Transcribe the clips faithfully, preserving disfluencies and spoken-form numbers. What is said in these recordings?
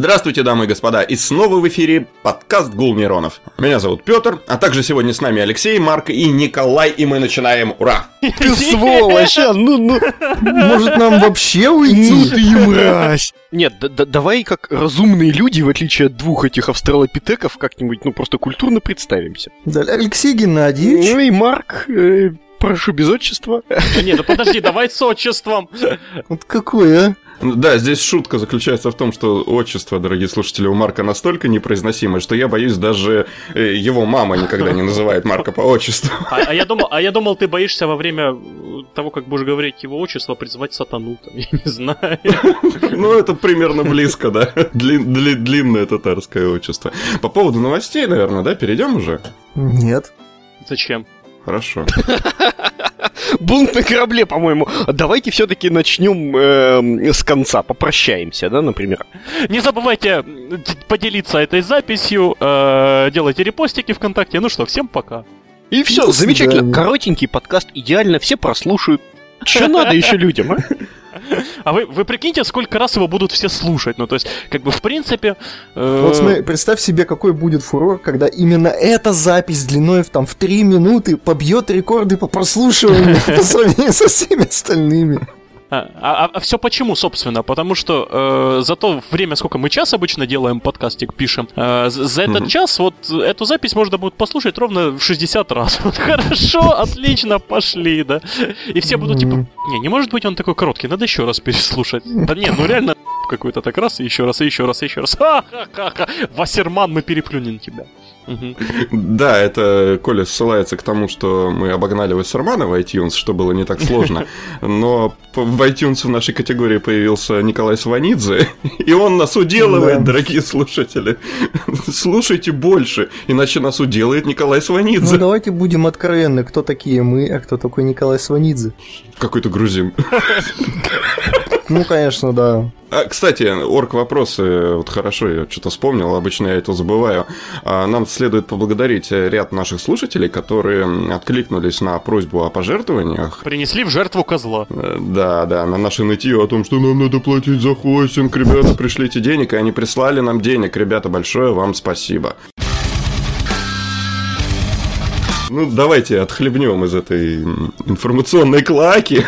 Здравствуйте, дамы и господа, и снова в эфире подкаст «Гул нейронов». Меня зовут Петр, а также сегодня с нами Алексей, Марк и Николай, и мы начинаем. Ура! Ты сволочь, а, ну, ну, может нам вообще уйти? Ну ты мразь! Нет, да, да, давай как разумные люди, в отличие от двух этих австралопитеков, как-нибудь, ну, просто культурно представимся. Да, Алексей Геннадьевич. Ну и Марк, э, прошу без отчества. Не, ну подожди, давай с отчеством. Вот какой, а? Да, здесь шутка заключается в том, что отчество, дорогие слушатели, у Марка настолько непроизносимое, что я боюсь, даже его мама никогда не называет Марка по отчеству. А, а, я думал, а я думал, ты боишься во время того, как будешь говорить его отчество, призвать сатану, там, я не знаю. Ну, это примерно близко, да. Дли, дли, длинное татарское отчество. По поводу новостей, наверное, да, перейдем уже? Нет. Зачем? Хорошо. Бунт на корабле, по-моему. Давайте все-таки начнем э, с конца, попрощаемся, да, например. Не забывайте поделиться этой записью, э, делайте репостики ВКонтакте. Ну что, всем пока. И все, До замечательно. свидания. Коротенький подкаст, идеально, все прослушают. Че надо еще людям, а? А вы, вы прикиньте, сколько раз его будут все слушать. Ну, то есть, как бы, в принципе... Э... Вот смотри, представь себе, какой будет фурор, когда именно эта запись длиной в, там, в три минуты побьет рекорды по прослушиванию по сравнению со всеми остальными. А, а, а все почему, собственно? Потому что э, за то время, сколько мы час обычно делаем подкастик, пишем, э, за этот mm-hmm. час вот эту запись можно будет послушать ровно в шестьдесят раз. Вот хорошо, отлично, пошли, да. И все будут типа, не, не может быть он такой короткий, надо еще раз переслушать. Да не, ну реально какой-то так раз, и еще раз, и еще раз, и еще раз. Ха-ха-ха-ха, Вассерман, мы переплюнем тебя. Угу. Да, это Коля ссылается к тому, что мы обогнали Вассермана в iTunes, что было не так сложно. Но в iTunes в нашей категории появился Николай Сванидзе, и он нас уделывает, да. Дорогие слушатели. Слушайте больше, иначе нас уделает Николай Сванидзе. Ну давайте будем откровенны, кто такие мы, а кто такой Николай Сванидзе. Какой-то грузин. Ну, конечно, да. А, кстати, орг-вопросы, вот хорошо, я что-то вспомнил, обычно я это забываю. А, нам следует поблагодарить ряд наших слушателей, которые откликнулись на просьбу о пожертвованиях. Принесли в жертву козла. Да, да, на наше нытье о том, что нам надо платить за хостинг, ребята, пришлите денег, и они прислали нам денег. Ребята, большое вам спасибо. Ну, давайте отхлебнем из этой информационной клоаки.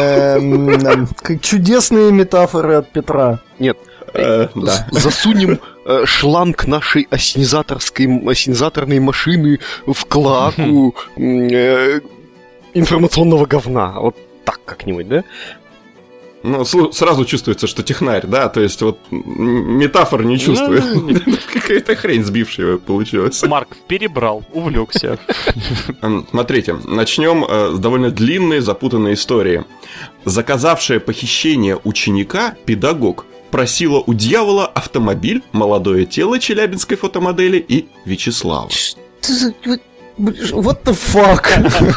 Чудесные метафоры от Петра. Нет, засунем шланг нашей осенизаторской, осенизаторной машины в клоаку информационного говна. Вот так как-нибудь, да? Ну, сразу чувствуется, что технарь, да, то есть вот метафор не чувствует. Какая-то хрень сбившая получилась. Марк перебрал, увлекся. Смотрите, начнем с довольно длинной, запутанной истории. Заказавшая похищение ученика педагог просила у дьявола автомобиль, молодое тело челябинской фотомодели и Вячеслава. What the fuck?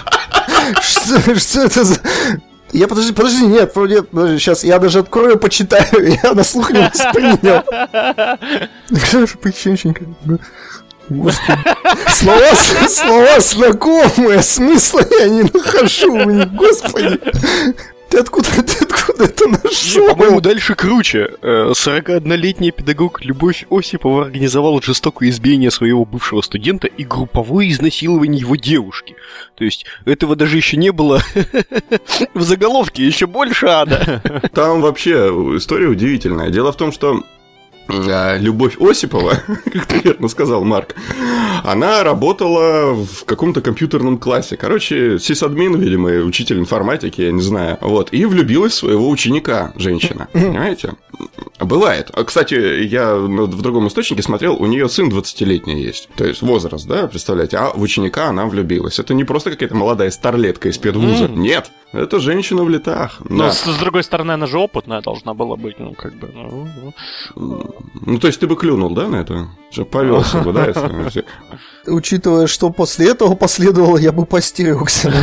Что это за... Я, подожди, подожди, нет, нет, подожди, сейчас я даже открою, почитаю, я на слух не воспринял. Кто же похищенченька? Господи. Слова, слова знакомые, смысла я не нахожу в них, господи. Ты откуда, ты откуда это нашел? По-моему, дальше круче. сорокаоднолетний педагог Любовь Осипова организовала жестокое избиение своего бывшего студента и групповое изнасилование его девушки. То есть, этого даже еще не было в заголовке, еще больше ада. Там вообще история удивительная. Дело в том, что Любовь Осипова, как ты верно сказал, Марк, она работала в каком-то компьютерном классе. Короче, сисадмин, видимо, учитель информатики, я не знаю. Вот, и влюбилась в своего ученика, женщина. Понимаете? Бывает. Кстати, я в другом источнике смотрел, у нее сын двадцатилетний есть. То есть возраст, да, представляете? А в ученика она влюбилась. Это не просто какая-то молодая старлетка из педвуза. Mm. Нет, это женщина в летах. Но да. с, с другой стороны, она же опытная должна была быть. Ну, как бы... Ну, ну то есть ты бы клюнул, да, на это? Повелся бы, да, если... Учитывая, что после этого последовало, я бы постерегся.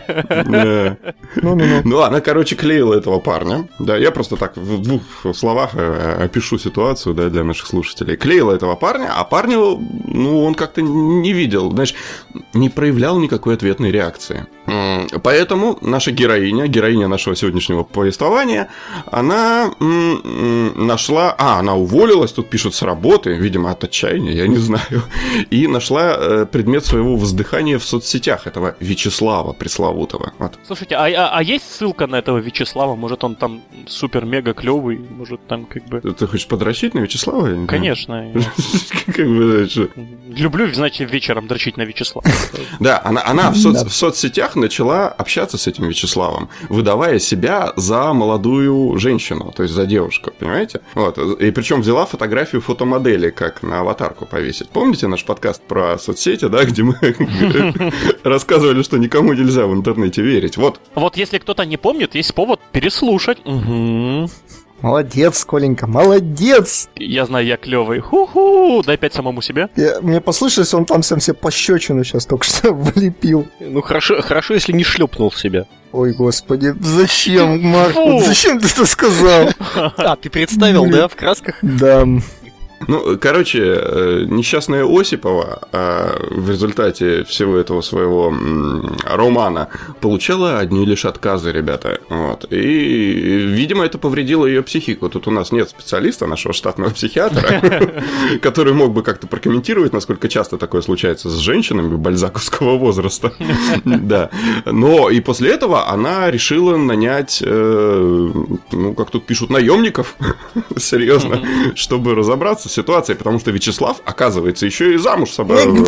Ну, она, короче, клеила этого парня. Да, я просто так в двух словах опишу ситуацию, да, для наших слушателей. Клеила этого парня, а парню, ну, он как-то не видел, знаешь, не проявлял никакой ответной реакции. Поэтому наша героиня, героиня нашего сегодняшнего повествования, она м- нашла... А, она уволилась, тут пишут, с работы, видимо, от отчаяния, я не знаю. И нашла э, предмет своего воздыхания в соцсетях этого Вячеслава пресловутого. Вот. Слушайте, а, а, а есть ссылка на этого Вячеслава? Может, он там супер-мега клевый? Может, там как бы... Ты хочешь подрочить на Вячеслава? Конечно. Как бы... Люблю, значит, вечером дрочить на Вячеслава. Да, она в соцсетях начала общаться с этим Вячеславом, выдавая себя за молодую женщину, то есть за девушку, понимаете? Вот. И причем взяла фотографию фотомодели, как на аватарку повесить. Помните наш подкаст про соцсети, да, где мы рассказывали, что никому нельзя в интернете верить? Вот. Вот если кто-то не помнит, есть повод переслушать. Угу. Молодец, Коленька, молодец! Я знаю, я клевый. Ху-ху! Дай пять самому себе. Я, мне послышалось, он там сам себе пощечину сейчас только что влепил. Ну хорошо, хорошо, если не шлепнул себя. Ой, господи, зачем, Марк? Вот зачем ты это сказал? А, ты представил, да, в красках? Да. Ну, короче, несчастная Осипова в результате всего этого своего романа получала одни лишь отказы, ребята. Вот. И, видимо, это повредило ее психику. Тут у нас нет специалиста, нашего штатного психиатра, который мог бы как-то прокомментировать, насколько часто такое случается с женщинами бальзаковского возраста. Да. Но и после этого она решила нанять, ну, как тут пишут, наемников, серьезно, чтобы разобраться с ситуацией, потому что Вячеслав, оказывается, еще и замуж собрался.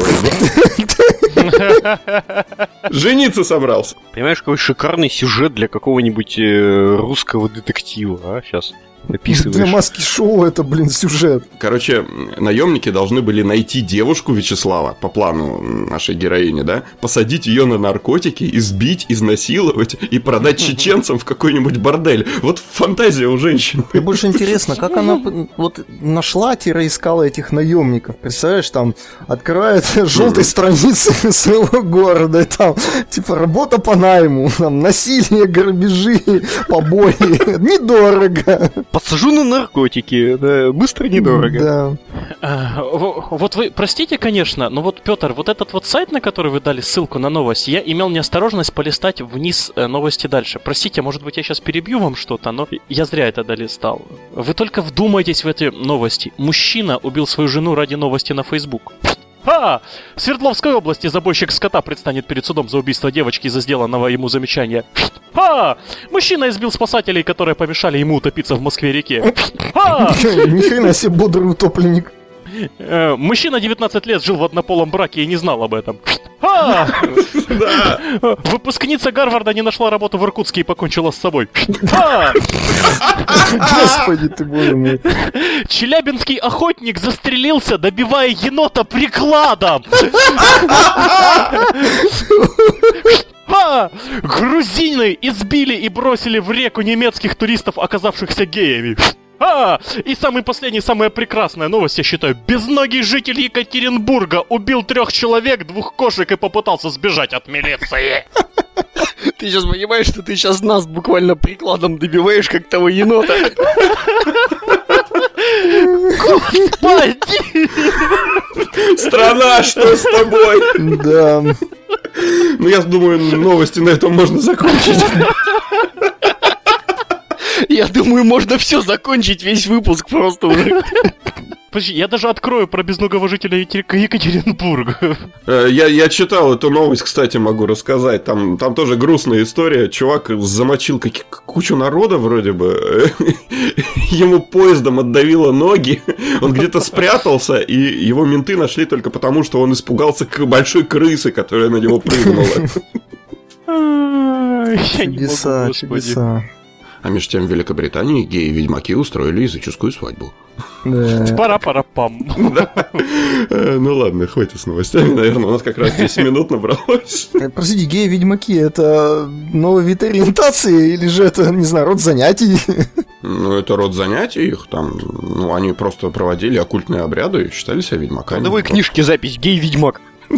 Жениться собрался. Понимаешь, какой шикарный сюжет для какого-нибудь э, русского детектива, а? Сейчас описываешь. Для маски-шоу это, блин, сюжет. Короче, наемники должны были найти девушку Вячеслава, по плану нашей героини, да, посадить ее на наркотики, избить, изнасиловать и продать чеченцам в какой-нибудь бордель. Вот фантазия у женщин. Мне больше интересно, как она вот нашла-искала этих наемников. Представляешь, там открывает желтой страницы своего города, и там, типа, работа по найму, там, насилие, грабежи, побои. Недорого. Подсажу на наркотики, да, быстро, недорого. Да. А, вот вы, простите, конечно, но вот, Петр, вот этот вот сайт, на который вы дали ссылку на новость, я имел неосторожность полистать вниз новости дальше. Простите, может быть, я сейчас перебью вам что-то, но я зря это долистал. Вы только вдумайтесь в эти новости. Мужчина убил свою жену ради новости на Facebook. А! В Свердловской области забойщик скота предстанет перед судом за убийство девочки из-за сделанного ему замечания. А! Мужчина избил спасателей, которые помешали ему утопиться в Москве-реке. А! Ни хрена себе бодрый утопленник. Э, мужчина девятнадцать лет жил в однополом браке и не знал об этом. А! Да. Выпускница Гарварда не нашла работу в Иркутске и покончила с собой. А! Господи ты, боже мой. Челябинский охотник застрелился, добивая енота прикладом. А! Грузины избили и бросили в реку немецких туристов, оказавшихся геями. А! И самый последний, самая прекрасная новость, я считаю. Безногий житель Екатеринбурга убил трех человек, двух кошек и попытался сбежать от милиции. Ты сейчас понимаешь, что ты сейчас нас буквально прикладом добиваешь, как того енота? Господи! Страна, что с тобой? Да. Ну, я думаю, новости на этом можно закончить. Я думаю, можно все закончить, весь выпуск просто уже. Подожди, я даже открою про безногого жителя Екатер- Екатеринбурга. Я, я читал эту новость, кстати, могу рассказать. Там, там тоже грустная история. Чувак замочил как- кучу народа вроде бы. Ему поездом отдавило ноги. Он где-то спрятался, и его менты нашли только потому, что он испугался большой крысы, которая на него прыгнула. Я не могу, Чудеса, господи. чудеса. А между тем в Великобритании геи-ведьмаки устроили языческую свадьбу. Да. Пара-пара-пам. Ну ладно, хватит с новостями, наверное, у нас как раз десять минут набралось. Простите, геи-ведьмаки — это новый вид ориентации или же это, не знаю, род занятий? Ну, это род занятий их, там, ну, они просто проводили оккультные обряды и считали себя ведьмаками. В трудовой книжке запись «Гей-ведьмак».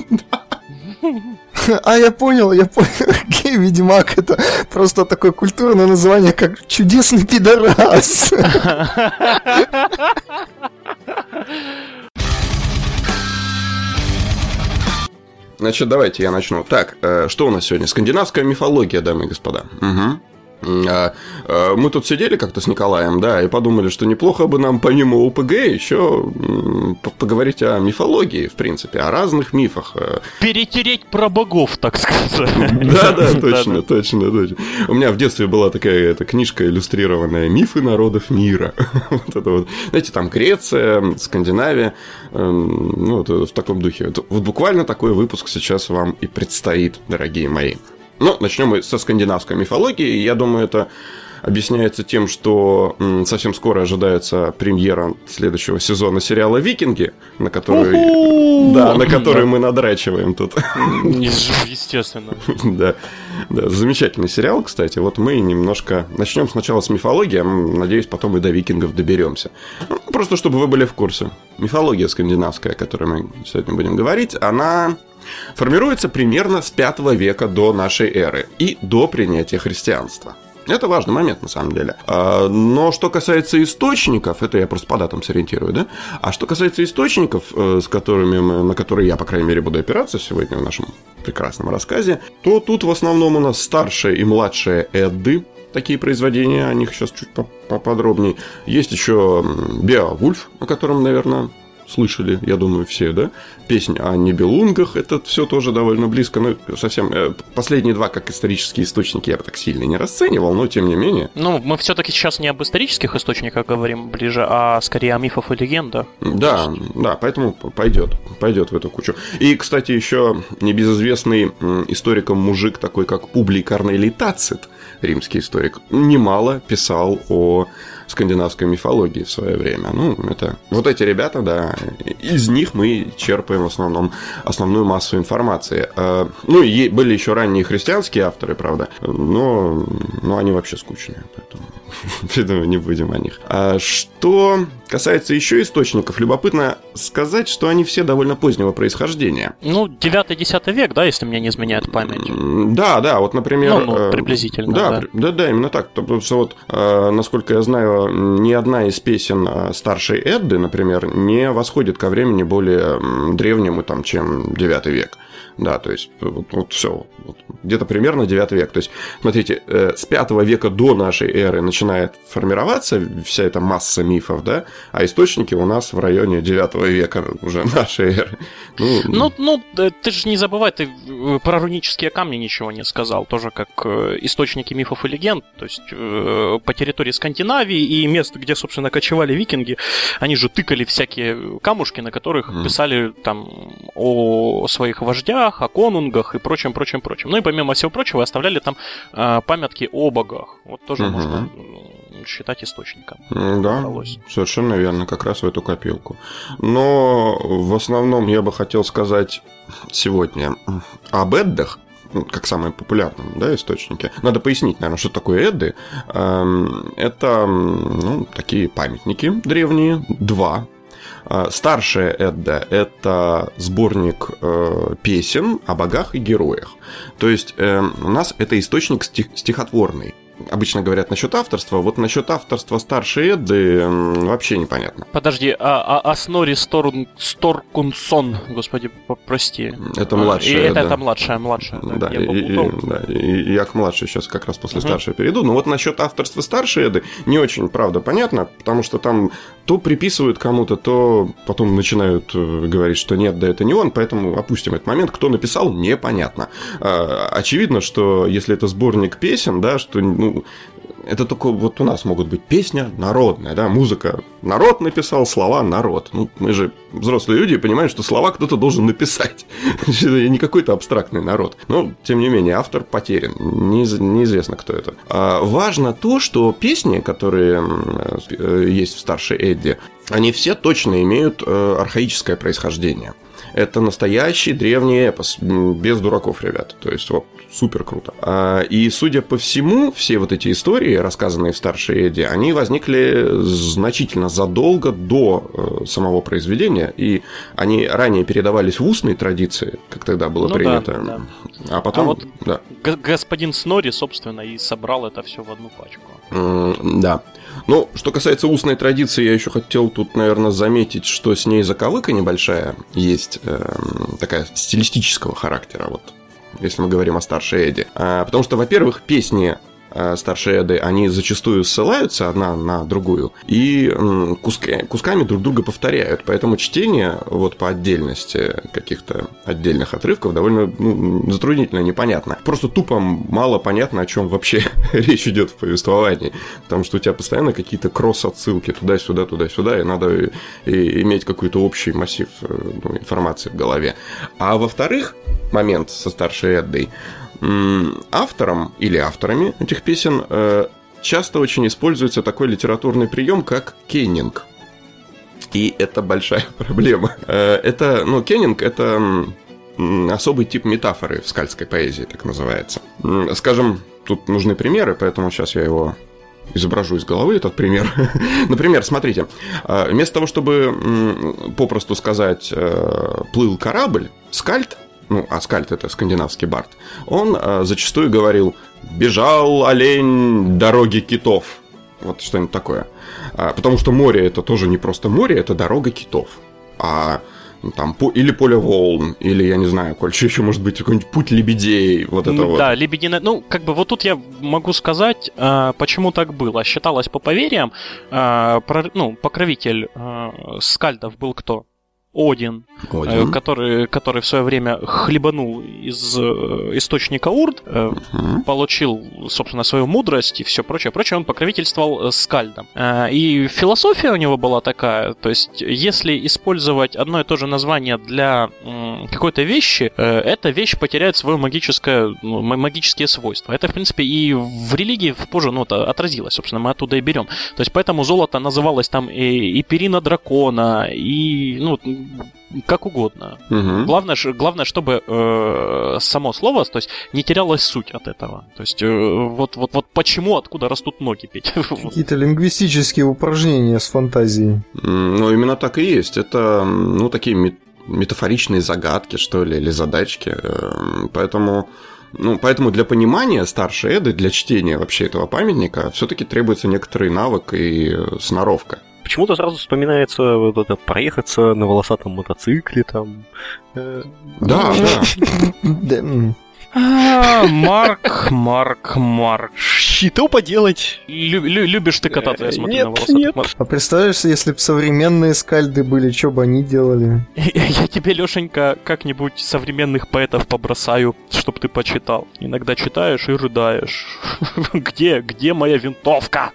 А, я понял, я понял. Гей-ведьмак — это просто такое культурное название, как чудесный пидорас. Значит, давайте я начну. Так, э, что у нас сегодня? Скандинавская мифология, дамы и господа. Угу. Мы тут сидели как-то с Николаем, да, и подумали, что неплохо бы нам помимо ОПГ еще поговорить о мифологии, в принципе, о разных мифах. Перетереть про богов, так сказать. Да-да, точно, точно, точно. У меня в детстве была такая эта книжка иллюстрированная «Мифы народов мира». Вот это вот. Знаете, там Греция, Скандинавия, ну, вот в таком духе. Вот буквально такой выпуск сейчас вам и предстоит, дорогие мои. Ну, начнем мы со скандинавской мифологии. Я думаю, это объясняется тем, что совсем скоро ожидается премьера следующего сезона сериала «Викинги», на который, да, на который мы надрачиваем тут. Естественно. Да, да, замечательный сериал, кстати. Вот мы немножко начнем сначала с мифологии, а надеюсь, потом и до викингов доберемся. Просто чтобы вы были в курсе. Мифология скандинавская, о которой мы сегодня будем говорить, она формируется примерно с пятого века до нашей эры и до принятия христианства. Это важный момент, на самом деле. Но что касается источников, это я просто по датам сориентирую, да? А что касается источников, с которыми мы, на которые я, по крайней мере, буду опираться сегодня в нашем прекрасном рассказе, то тут в основном у нас старшие и младшие Эдды, такие произведения, о них сейчас чуть поподробнее. Есть еще Беовульф, о котором, наверное, слышали, я думаю, все, да? Песня о Нибелунгах, это все тоже довольно близко, но совсем... Последние два, как исторические источники, я бы так сильно не расценивал, но тем не менее. Ну, мы все-таки сейчас не об исторических источниках говорим ближе, а скорее о мифах и легендах. Да, да, поэтому пойдет, пойдет в эту кучу. И, кстати, еще небезызвестный историком мужик, такой как Публий Корнелий Тацит, римский историк, немало писал о скандинавской мифологии в свое время. Ну, это вот эти ребята, да, из них мы черпаем в основном основную массу информации. Ну, и были еще ранние христианские авторы, правда, но, но они вообще скучные, поэтому не будем о них. А что касается еще источников, любопытно сказать, что они все довольно позднего происхождения. Ну, девятый-десятый век, да, если мне не изменяет память. Да, да, вот, например... Ну, ну приблизительно, да. Да, да, да, именно так. Потому что вот, насколько я знаю, ни одна из песен старшей Эдды, например, не восходит ко времени более древнему, там, чем девятый век. Да, то есть, вот, вот все, вот, где-то примерно девятый век. То есть, смотрите, э, с пятого века до нашей эры начинает формироваться вся эта масса мифов, да, а источники у нас в районе девятого века уже нашей эры. Ну, ну, ну ты же не забывай, ты про рунические камни ничего не сказал, тоже как источники мифов и легенд, то есть э, по территории Скандинавии и мест, где, собственно, кочевали викинги, они же тыкали всякие камушки, на которых mm. писали там о своих вождях, о конунгах и прочем, прочем, прочем. Ну и помимо всего прочего оставляли там э, памятки о богах. Вот тоже uh-huh. можно считать источником. Да, удалось. Совершенно верно, как раз в эту копилку. Но в основном я бы хотел сказать сегодня об Эддах, как самые популярные, да, источники. Надо пояснить, наверное, что такое Эдды. Это, ну, такие памятники древние, два. Старшая Эдда – это сборник э, песен о богах и героях. То есть э, у нас это источник стих- стихотворный. Обычно говорят насчет авторства, вот насчет авторства старшей Эдды э, вообще непонятно. Подожди, а, а, а Снори Сторн, Сторкунсон, господи, прости. Это младшая Эдда. Это, это младшая, младшая. Да, да, и, и, да и я к младшей сейчас как раз после uh-huh. старшей перейду. Но вот насчет авторства старшей Эдды не очень, правда, понятно, потому что там то приписывают кому-то, то потом начинают говорить, что нет, да это не он, поэтому опустим этот момент. Кто написал, непонятно. Очевидно, что если это сборник песен, да, что, ну, это только вот у нас могут быть песня народная, да, музыка народ написал, слова народ. Ну, мы же взрослые люди и понимаем, что слова кто-то должен написать. Это не какой-то абстрактный народ. Но, тем не менее, автор потерян. Неизвестно, кто это. А важно то, что песни, которые есть в старшей Эдде, они все точно имеют архаическое происхождение. Это настоящий древний эпос, без дураков, ребята. То есть, вот, супер круто. И, судя по всему, все вот эти истории, рассказанные в старшей Эдде, они возникли значительно задолго до самого произведения, и они ранее передавались в устной традиции, как тогда было ну принято. Да, да. А потом... А вот да. г- господин Снори, собственно, и собрал это все в одну пачку. Да. Ну, что касается устной традиции, я еще хотел тут, наверное, заметить, что с ней заковыка небольшая есть, э, такая стилистического характера, вот, если мы говорим о старшей Эдди. А, потому что, во-первых, песни старшей Эды, они зачастую ссылаются одна на другую и куска, кусками друг друга повторяют. Поэтому чтение вот по отдельности каких-то отдельных отрывков довольно ну, затруднительно, непонятно. Просто тупо мало понятно, о чем вообще речь идет в повествовании. Потому что у тебя постоянно какие-то кросс-отсылки туда-сюда, туда-сюда, и надо и, и иметь какой-то общий массив ну, информации в голове. А во-вторых, момент со старшей Эддой. Автором или авторами этих песен э, часто очень используется такой литературный прием, как кеннинг. И это большая проблема. Э, это, ну, кеннинг — это м, особый тип метафоры в скальдской поэзии, так называется. М, скажем, тут нужны примеры, поэтому сейчас я его изображу из головы, этот пример. Например, смотрите, э, вместо того, чтобы м, попросту сказать э, «плыл корабль», скальд, ну, а скальд — это скандинавский бард, он э, зачастую говорил «бежал олень дороги китов». Вот что-нибудь такое. А, потому что море — это тоже не просто море, это дорога китов. А ну, там, по, или поле волн, или, я не знаю, коль еще может быть какой-нибудь путь лебедей, вот это ну, вот. Да, лебединая... Ну, как бы вот тут я могу сказать, э, почему так было. Считалось по поверьям, э, про, ну, покровитель э, скальдов был кто? Один, Один. Который, который в свое время хлебанул из э, источника Урд, э, uh-huh. получил, собственно, свою мудрость и все прочее, прочее, он покровительствовал скальдам. Э, и философия у него была такая, то есть, если использовать одно и то же название для э, какой-то вещи, э, эта вещь потеряет свое магическое, ну, магические свойства. Это, в принципе, и в религии позже ну, отразилось, собственно, мы оттуда и берем. То есть, поэтому золото называлось там и, и перина дракона, и, ну, как угодно. Угу. Главное, главное, чтобы э, само слово, то есть, не терялась суть от этого. То есть, э, вот, вот, вот почему, откуда растут ноги, Петь? Какие-то лингвистические упражнения с фантазией. Ну, именно так и есть. Это, ну, такие метафоричные загадки, что ли, или задачки. Поэтому... Ну, поэтому для понимания старшей Эды, для чтения вообще этого памятника, все-таки требуется некоторый навык и сноровка. Почему-то сразу вспоминается вот это проехаться на волосатом мотоцикле там. Да, да. Марк, Марк, Марк. Что поделать? Любишь ты кататься, я смотрю, нет, на волосатых нет. мотоциклах. А представляешь, если бы современные скальды были, что бы они делали? Я тебе, Лешенька, как-нибудь современных поэтов побросаю, чтоб ты почитал. Иногда читаешь и рыдаешь. Где, где моя винтовка?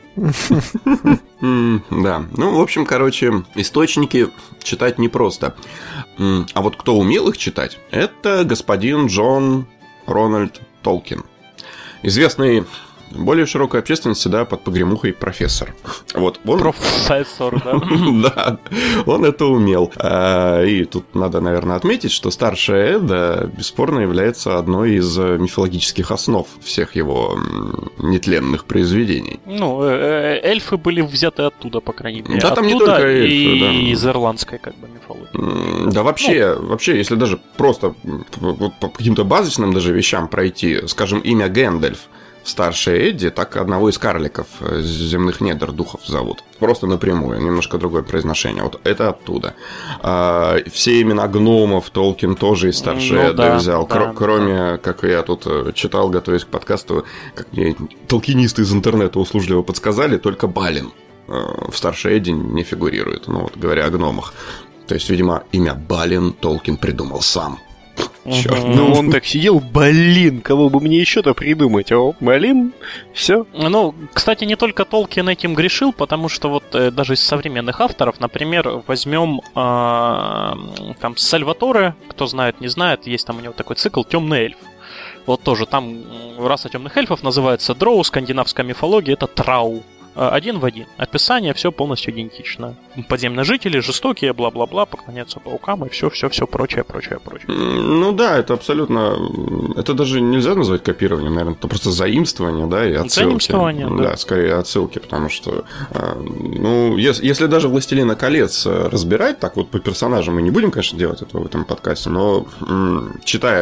Да, ну, в общем, короче, источники читать непросто. А вот кто умел их читать, это господин Джон Рональд Толкин. Известный более широкой общественности, да, под погремухой профессор. Вот, он... Профессор, да? Да, он это умел. И тут надо, наверное, отметить, что старшая Эда бесспорно является одной из мифологических основ всех его нетленных произведений. Ну, эльфы были взяты оттуда, по крайней мере. Да, там не только эльфы, и да. из ирландской, как бы, мифологии. Да, вообще, ну... вообще, если даже просто вот по каким-то базисным даже вещам пройти, скажем, имя Гэндальф, старшая Эдди, так одного из карликов земных недр духов зовут. Просто напрямую, немножко другое произношение. Вот это оттуда. А, все имена гномов Толкин тоже из старшей ну, Эдды да, взял. Да, Кр- кроме, да. как я тут читал, готовясь к подкасту, как мне толкинисты из интернета услужливо подсказали, только Балин в старшей Эдди не фигурирует. Ну вот, говоря о гномах. То есть, видимо, имя Балин Толкин придумал сам. Черт. Ну, он так сидел, блин, кого бы мне еще-то придумать? О, блин, все. Ну, кстати, не только Толкин этим грешил, потому что вот э, даже из современных авторов, например, возьмем э, там Сальваторе, кто знает, не знает, есть там у него такой цикл «Темный эльф». Вот тоже там раса темных эльфов называется дроу, скандинавская мифология, это трау. Один в один. Описание все полностью идентично. Подземные жители, жестокие, бла-бла-бла, поклоняются паукам и все-все-все прочее, прочее, прочее. Ну да, это абсолютно... Это даже нельзя назвать копированием, наверное. Это просто заимствование, да, и отсылки. Заимствование, да. Да, скорее отсылки, потому что... Ну, если, если даже «Властелина колец» разбирать так вот по персонажам, мы не будем, конечно, делать этого в этом подкасте, но читая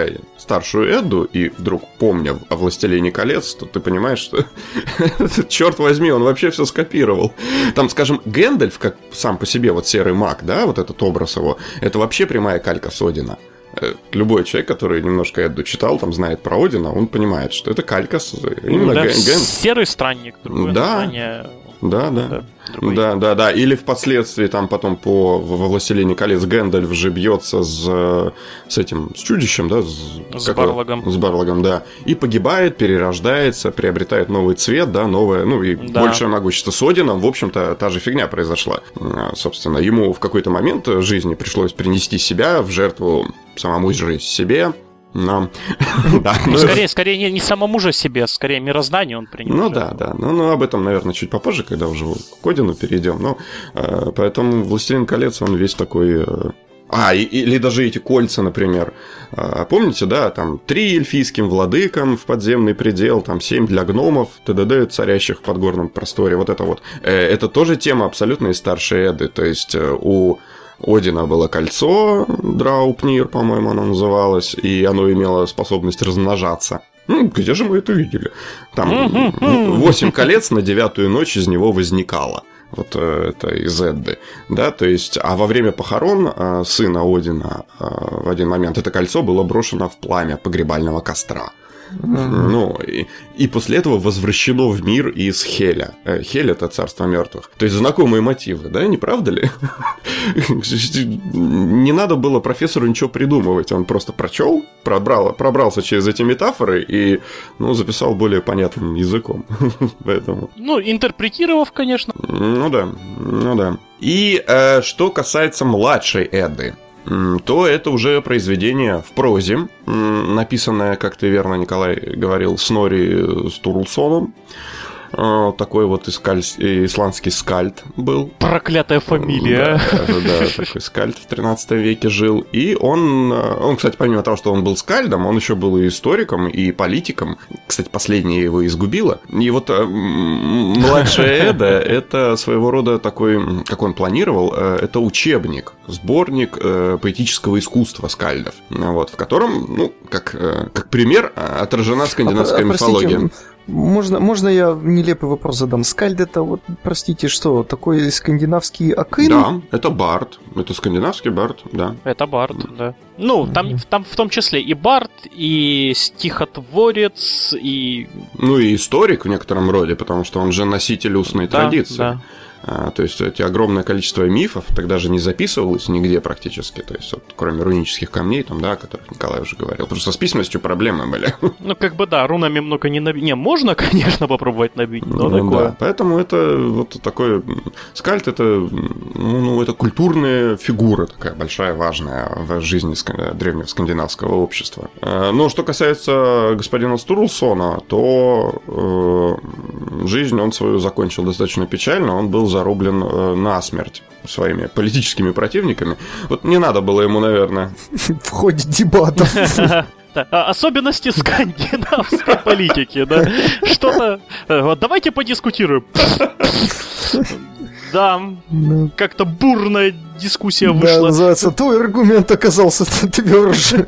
старшую Эдду и вдруг, помня о «Властелине колец», то ты понимаешь, что, черт возьми, он вообще все скопировал. Там, скажем, Гэндальф, как сам по себе вот серый маг, да, вот этот образ его, это вообще прямая калька с Одина. Любой человек, который немножко Эдду читал, там знает про Одина, он понимает, что это калька с... именно да, Гэ... серый странник, другое да. название. Да, да. Да, да, да, да. Или впоследствии там потом по во «Властелине колец» Гэндальф же бьется с, с этим, с чудищем, да? С, с Барлагом. С Барлагом, да. И погибает, перерождается, приобретает новый цвет, да, новое, ну и да. большее могущество. С Одином, в общем-то, та же фигня произошла. Собственно, ему в какой-то момент жизни пришлось принести себя в жертву самому же себе. Но... да, ну, скорее, скорее не, не самому же себе, скорее мирозданию он принял. Ну да, да. Ну, ну, об этом, наверное, чуть попозже, когда уже к Одину перейдем. Ну, э, поэтому «Властелин колец», он весь такой... Э... А, и, или даже эти кольца, например. Э, помните, да, там три эльфийским владыкам в подземный предел, там семь для гномов, т.д., царящих в подгорном просторе. Вот это вот. Э, это тоже тема абсолютно из старшей Эдды. То есть э, у... Одина было кольцо, Драупнир, по-моему, оно называлось, и оно имело способность размножаться. Ну, где же мы это видели? Там восемь колец на девятую ночь из него возникало. Вот это из Эдды. Да, то есть, а во время похорон сына Одина в один момент это кольцо было брошено в пламя погребального костра. Mm-hmm. Ну, и, и после этого возвращено в мир из Хеля. Хель — это царство мертвых. То есть знакомые мотивы, да, не правда ли? Не надо было профессору ничего придумывать. Он просто прочел, пробрал, пробрался через эти метафоры и, ну, записал более понятным языком. Поэтому... Ну, интерпретировав, конечно. Ну да, ну да. И э, что касается младшей Эдды, то это уже произведение в прозе, написанное, как ты верно, Николай, говорил, Снорри Стурлсоном. Такой вот искаль... исландский скальд был. Проклятая фамилия. Да, да, да, такой скальд в тринадцатом веке жил. И он, он, кстати, помимо того, что он был скальдом, он еще был и историком, и политиком. Кстати, последнее его изгубило. И вот младшая Эда — это своего рода такой, как он планировал, это учебник, сборник поэтического искусства скальдов, вот, в котором, ну, как, как пример, отражена скандинавская а, мифология. Простите, можно, можно я нелепый вопрос задам? Скальд — это, вот, простите, что, такой скандинавский акын? Да, это бард. Это скандинавский бард, да. Это бард, да. Ну, там, там в том числе и бард, и стихотворец, и... Ну, и историк в некотором роде, потому что он же носитель устной да, традиции. Да. А, то есть эти огромное количество мифов тогда же не записывалось нигде практически, то есть вот, кроме рунических камней, там, да, о которых Николай уже говорил. Потому что с письменностью проблемы были. Ну, как бы да, рунами много не набить. Не, можно, конечно, попробовать набить, но ну, такое. Да. Поэтому это вот такой... Скальд — это, ну, ну, это культурная фигура такая большая, важная в жизни древнего скандинавского общества. Но что касается господина Стурлсона, то э, жизнь он свою закончил достаточно печально. Он был зарублен э, насмерть своими политическими противниками. Вот не надо было ему, наверное... В ходе дебатов. Особенности скандинавской политики, да? Что-то... Вот давайте подискутируем. Да, как-то бурная дискуссия вышла. Да, называется, твой аргумент оказался тверже.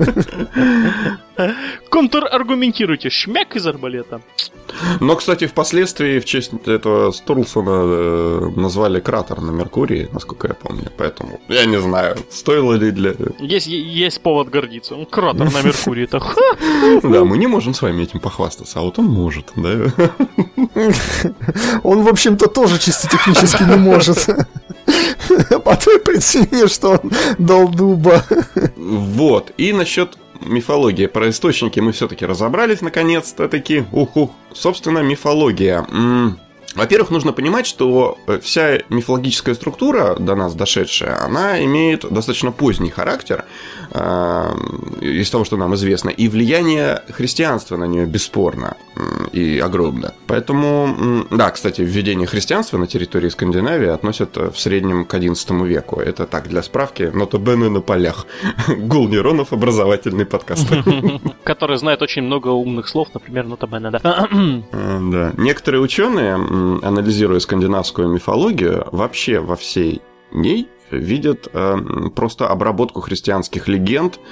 Контраргументируйте, шмяк из арбалета. Но, кстати, впоследствии в честь этого Стурлсона э, назвали кратер на Меркурии, насколько я помню. Поэтому я не знаю, стоило ли для... Есть, есть повод гордиться. Он кратер на Меркурии-то. Да, мы не можем с вами этим похвастаться, а вот он может, да? Он, в общем-то, тоже чисто технически не может. По той причине, что он дал дуба. Вот, и насчет мифологии. Про источники мы все-таки разобрались наконец-то таки. Ух-ух. Собственно, мифология. М-м. Во-первых, нужно понимать, что вся мифологическая структура, до нас дошедшая, она имеет достаточно поздний характер, э, из того, что нам известно, и влияние христианства на нее бесспорно и огромно. Поэтому, да, кстати, введение христианства на территории Скандинавии относят в среднем к одиннадцатому веку. Это так, для справки, нота бене на полях. Гул нейронов, образовательный подкаст. Который знает очень много умных слов, например, нота бене, да. Да. Некоторые ученые, анализируя скандинавскую мифологию, вообще во всей ней видят э, просто обработку христианских легенд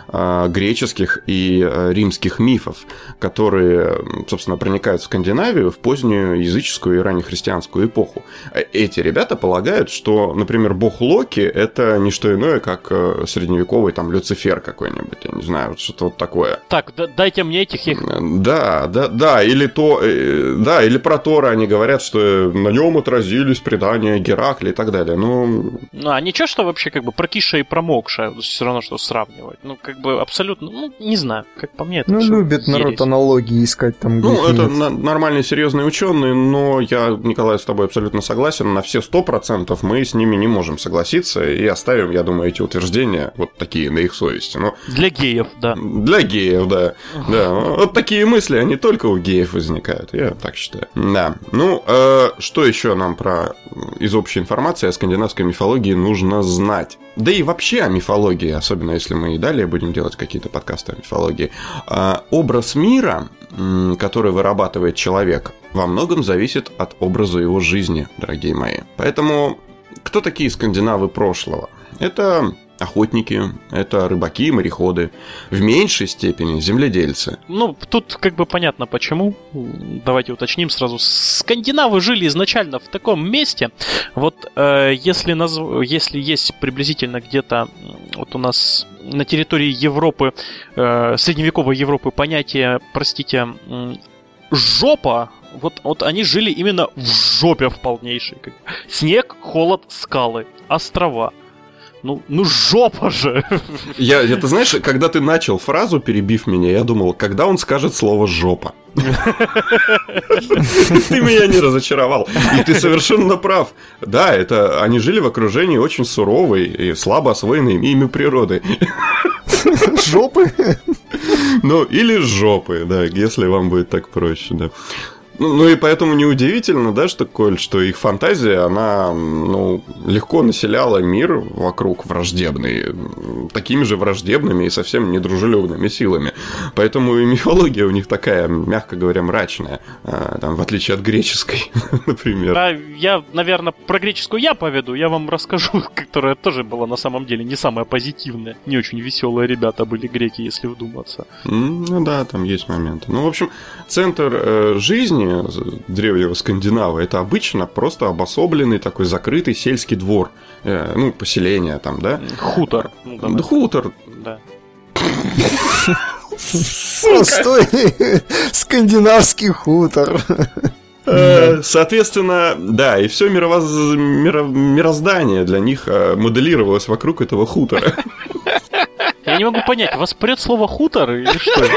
э, греческих и э, римских мифов, которые, собственно, проникают в Скандинавию в позднюю языческую и раннехристианскую эпоху. Эти ребята полагают, что, например, бог Локи — это не что иное, как средневековый там Люцифер какой-нибудь, я не знаю, вот что-то вот такое. Так, да, дайте мне этих их. Да, да, да, или то, да, или про Тора они говорят, что на нем отразились предания Геракля и так далее. Ну, ну а ничего, что вообще как бы прокисшая и промокшая, все равно что сравнивать. Ну, как бы абсолютно, ну, не знаю, как по мне это. Ну, любит народ ересь. Аналогии искать там. Ну, это на- нормальные, серьезные ученые, но я, Николай, с тобой абсолютно согласен. На все сто процентов мы с ними не можем согласиться и оставим, я думаю, эти утверждения вот такие на их совести. Но... Для геев, да. Для геев, да. да. Вот такие мысли, они только у геев возникают, я так считаю. Да. Ну, э, что еще нам про из общей информации о скандинавской мифологии нужно знать? Да и вообще о мифологии, особенно если мы и далее будем делать какие-то подкасты о мифологии. Э, образ мира, который вырабатывает человек, во многом зависит от образа его жизни, дорогие мои. Поэтому кто такие скандинавы прошлого? Это охотники, это рыбаки, мореходы, в меньшей степени земледельцы. Ну, тут как бы понятно почему. Давайте уточним сразу. Скандинавы жили изначально в таком месте. Вот э, если, назв... если есть приблизительно где-то вот у нас на территории Европы, э, средневековой Европы понятие, простите, э, жопа, вот, вот они жили именно в жопе в полнейшей. Снег, холод, скалы, острова. Ну, ну жопа же! Я, я, ты знаешь, когда ты начал фразу, перебив меня, я думал, когда он скажет слово «жопа». Ты меня не разочаровал. И ты совершенно прав. Да, это они жили в окружении очень суровой и слабо освоенной ими природы. Жопы? Ну, или жопы, да, если вам будет так проще, да. Ну, ну и поэтому неудивительно, да, что, Коль, что их фантазия, она, ну, легко населяла мир вокруг враждебный, такими же враждебными и совсем недружелюбными силами. Поэтому и мифология у них такая, мягко говоря, мрачная, там, в отличие от греческой, например. Да, я, наверное, про греческую я поведу, я вам расскажу, которая тоже была на самом деле не самая позитивная. Не очень веселые ребята были греки, если вдуматься. Ну да, там есть моменты. Ну, в общем, центр э, жизни древнего Скандинава — это обычно просто обособленный такой закрытый сельский двор, э, ну, поселение там, да? Хутор. Ну, да, хутор. Да. Простой скандинавский хутор. Соответственно, да, и все мировоз... миро... мироздание для них моделировалось вокруг этого хутора. Я не могу понять, вас прет слово «хутор» или что?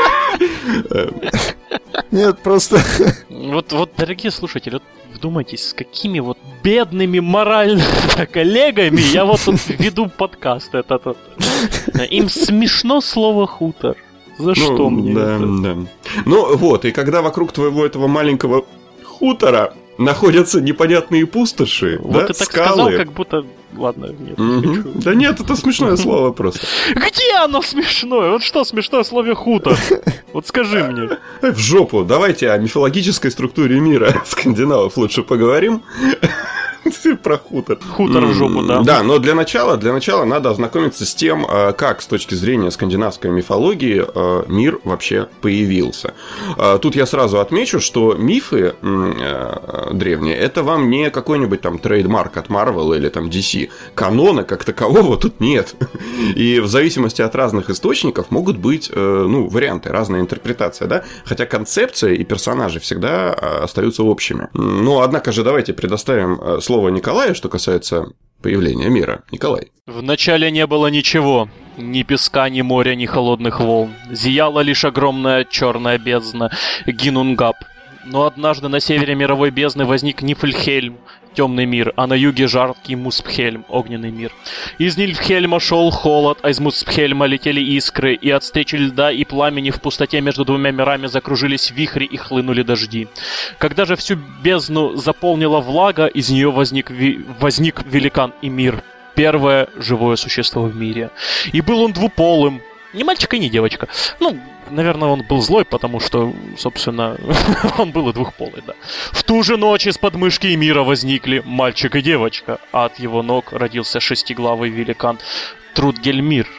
Нет, просто... Вот, вот, дорогие слушатели, вот вдумайтесь, с какими вот бедными моральными коллегами я вот тут веду подкаст этот. Вот. Им смешно слово «хутор». За что ну, мне да, это? Да. Ну вот, и когда вокруг твоего этого маленького хутора находятся непонятные пустоши, вот да, ты так скалы. сказал, как будто... Ладно, нет, не mm-hmm. хочу. Да нет, это смешное слово просто. Где оно смешное? Вот что смешное в слове «хутор»? Вот скажи мне. В жопу. Давайте о мифологической структуре мира скандинавов лучше поговорим. Про хутор. Хутор в жопу, да. Да, но для начала, для начала надо ознакомиться с тем, как с точки зрения скандинавской мифологии мир вообще появился. Тут я сразу отмечу, что мифы древние — это вам не какой-нибудь там трейдмарк от Marvel или там ди си. Канона как такового тут нет. И в зависимости от разных источников могут быть, ну, варианты, разная интерпретация, да? Хотя концепция и персонажи всегда остаются общими. Но, однако же, давайте предоставим слово Николаю, что касается появления мира. Николай. Вначале не было ничего. Ни песка, ни моря, ни холодных волн. Зияла лишь огромная черная бездна Гинунгап. Но однажды на севере мировой бездны возник Нифльхельм, темный мир, а на юге жаркий Муспхельм, огненный мир. Из Нильфхельма шел холод, а из Муспхельма летели искры, и от встречи льда и пламени в пустоте между двумя мирами закружились вихри и хлынули дожди. Когда же всю бездну заполнила влага, из нее возник, ви... возник великан и мир. Первое живое существо в мире. И был он двуполым. Ни мальчик и ни девочка. Ну, наверное, он был злой, потому что, собственно, он был и двухполый, да. В ту же ночь из подмышки мира возникли мальчик и девочка, а от его ног родился шестиглавый великан Трудгельмир.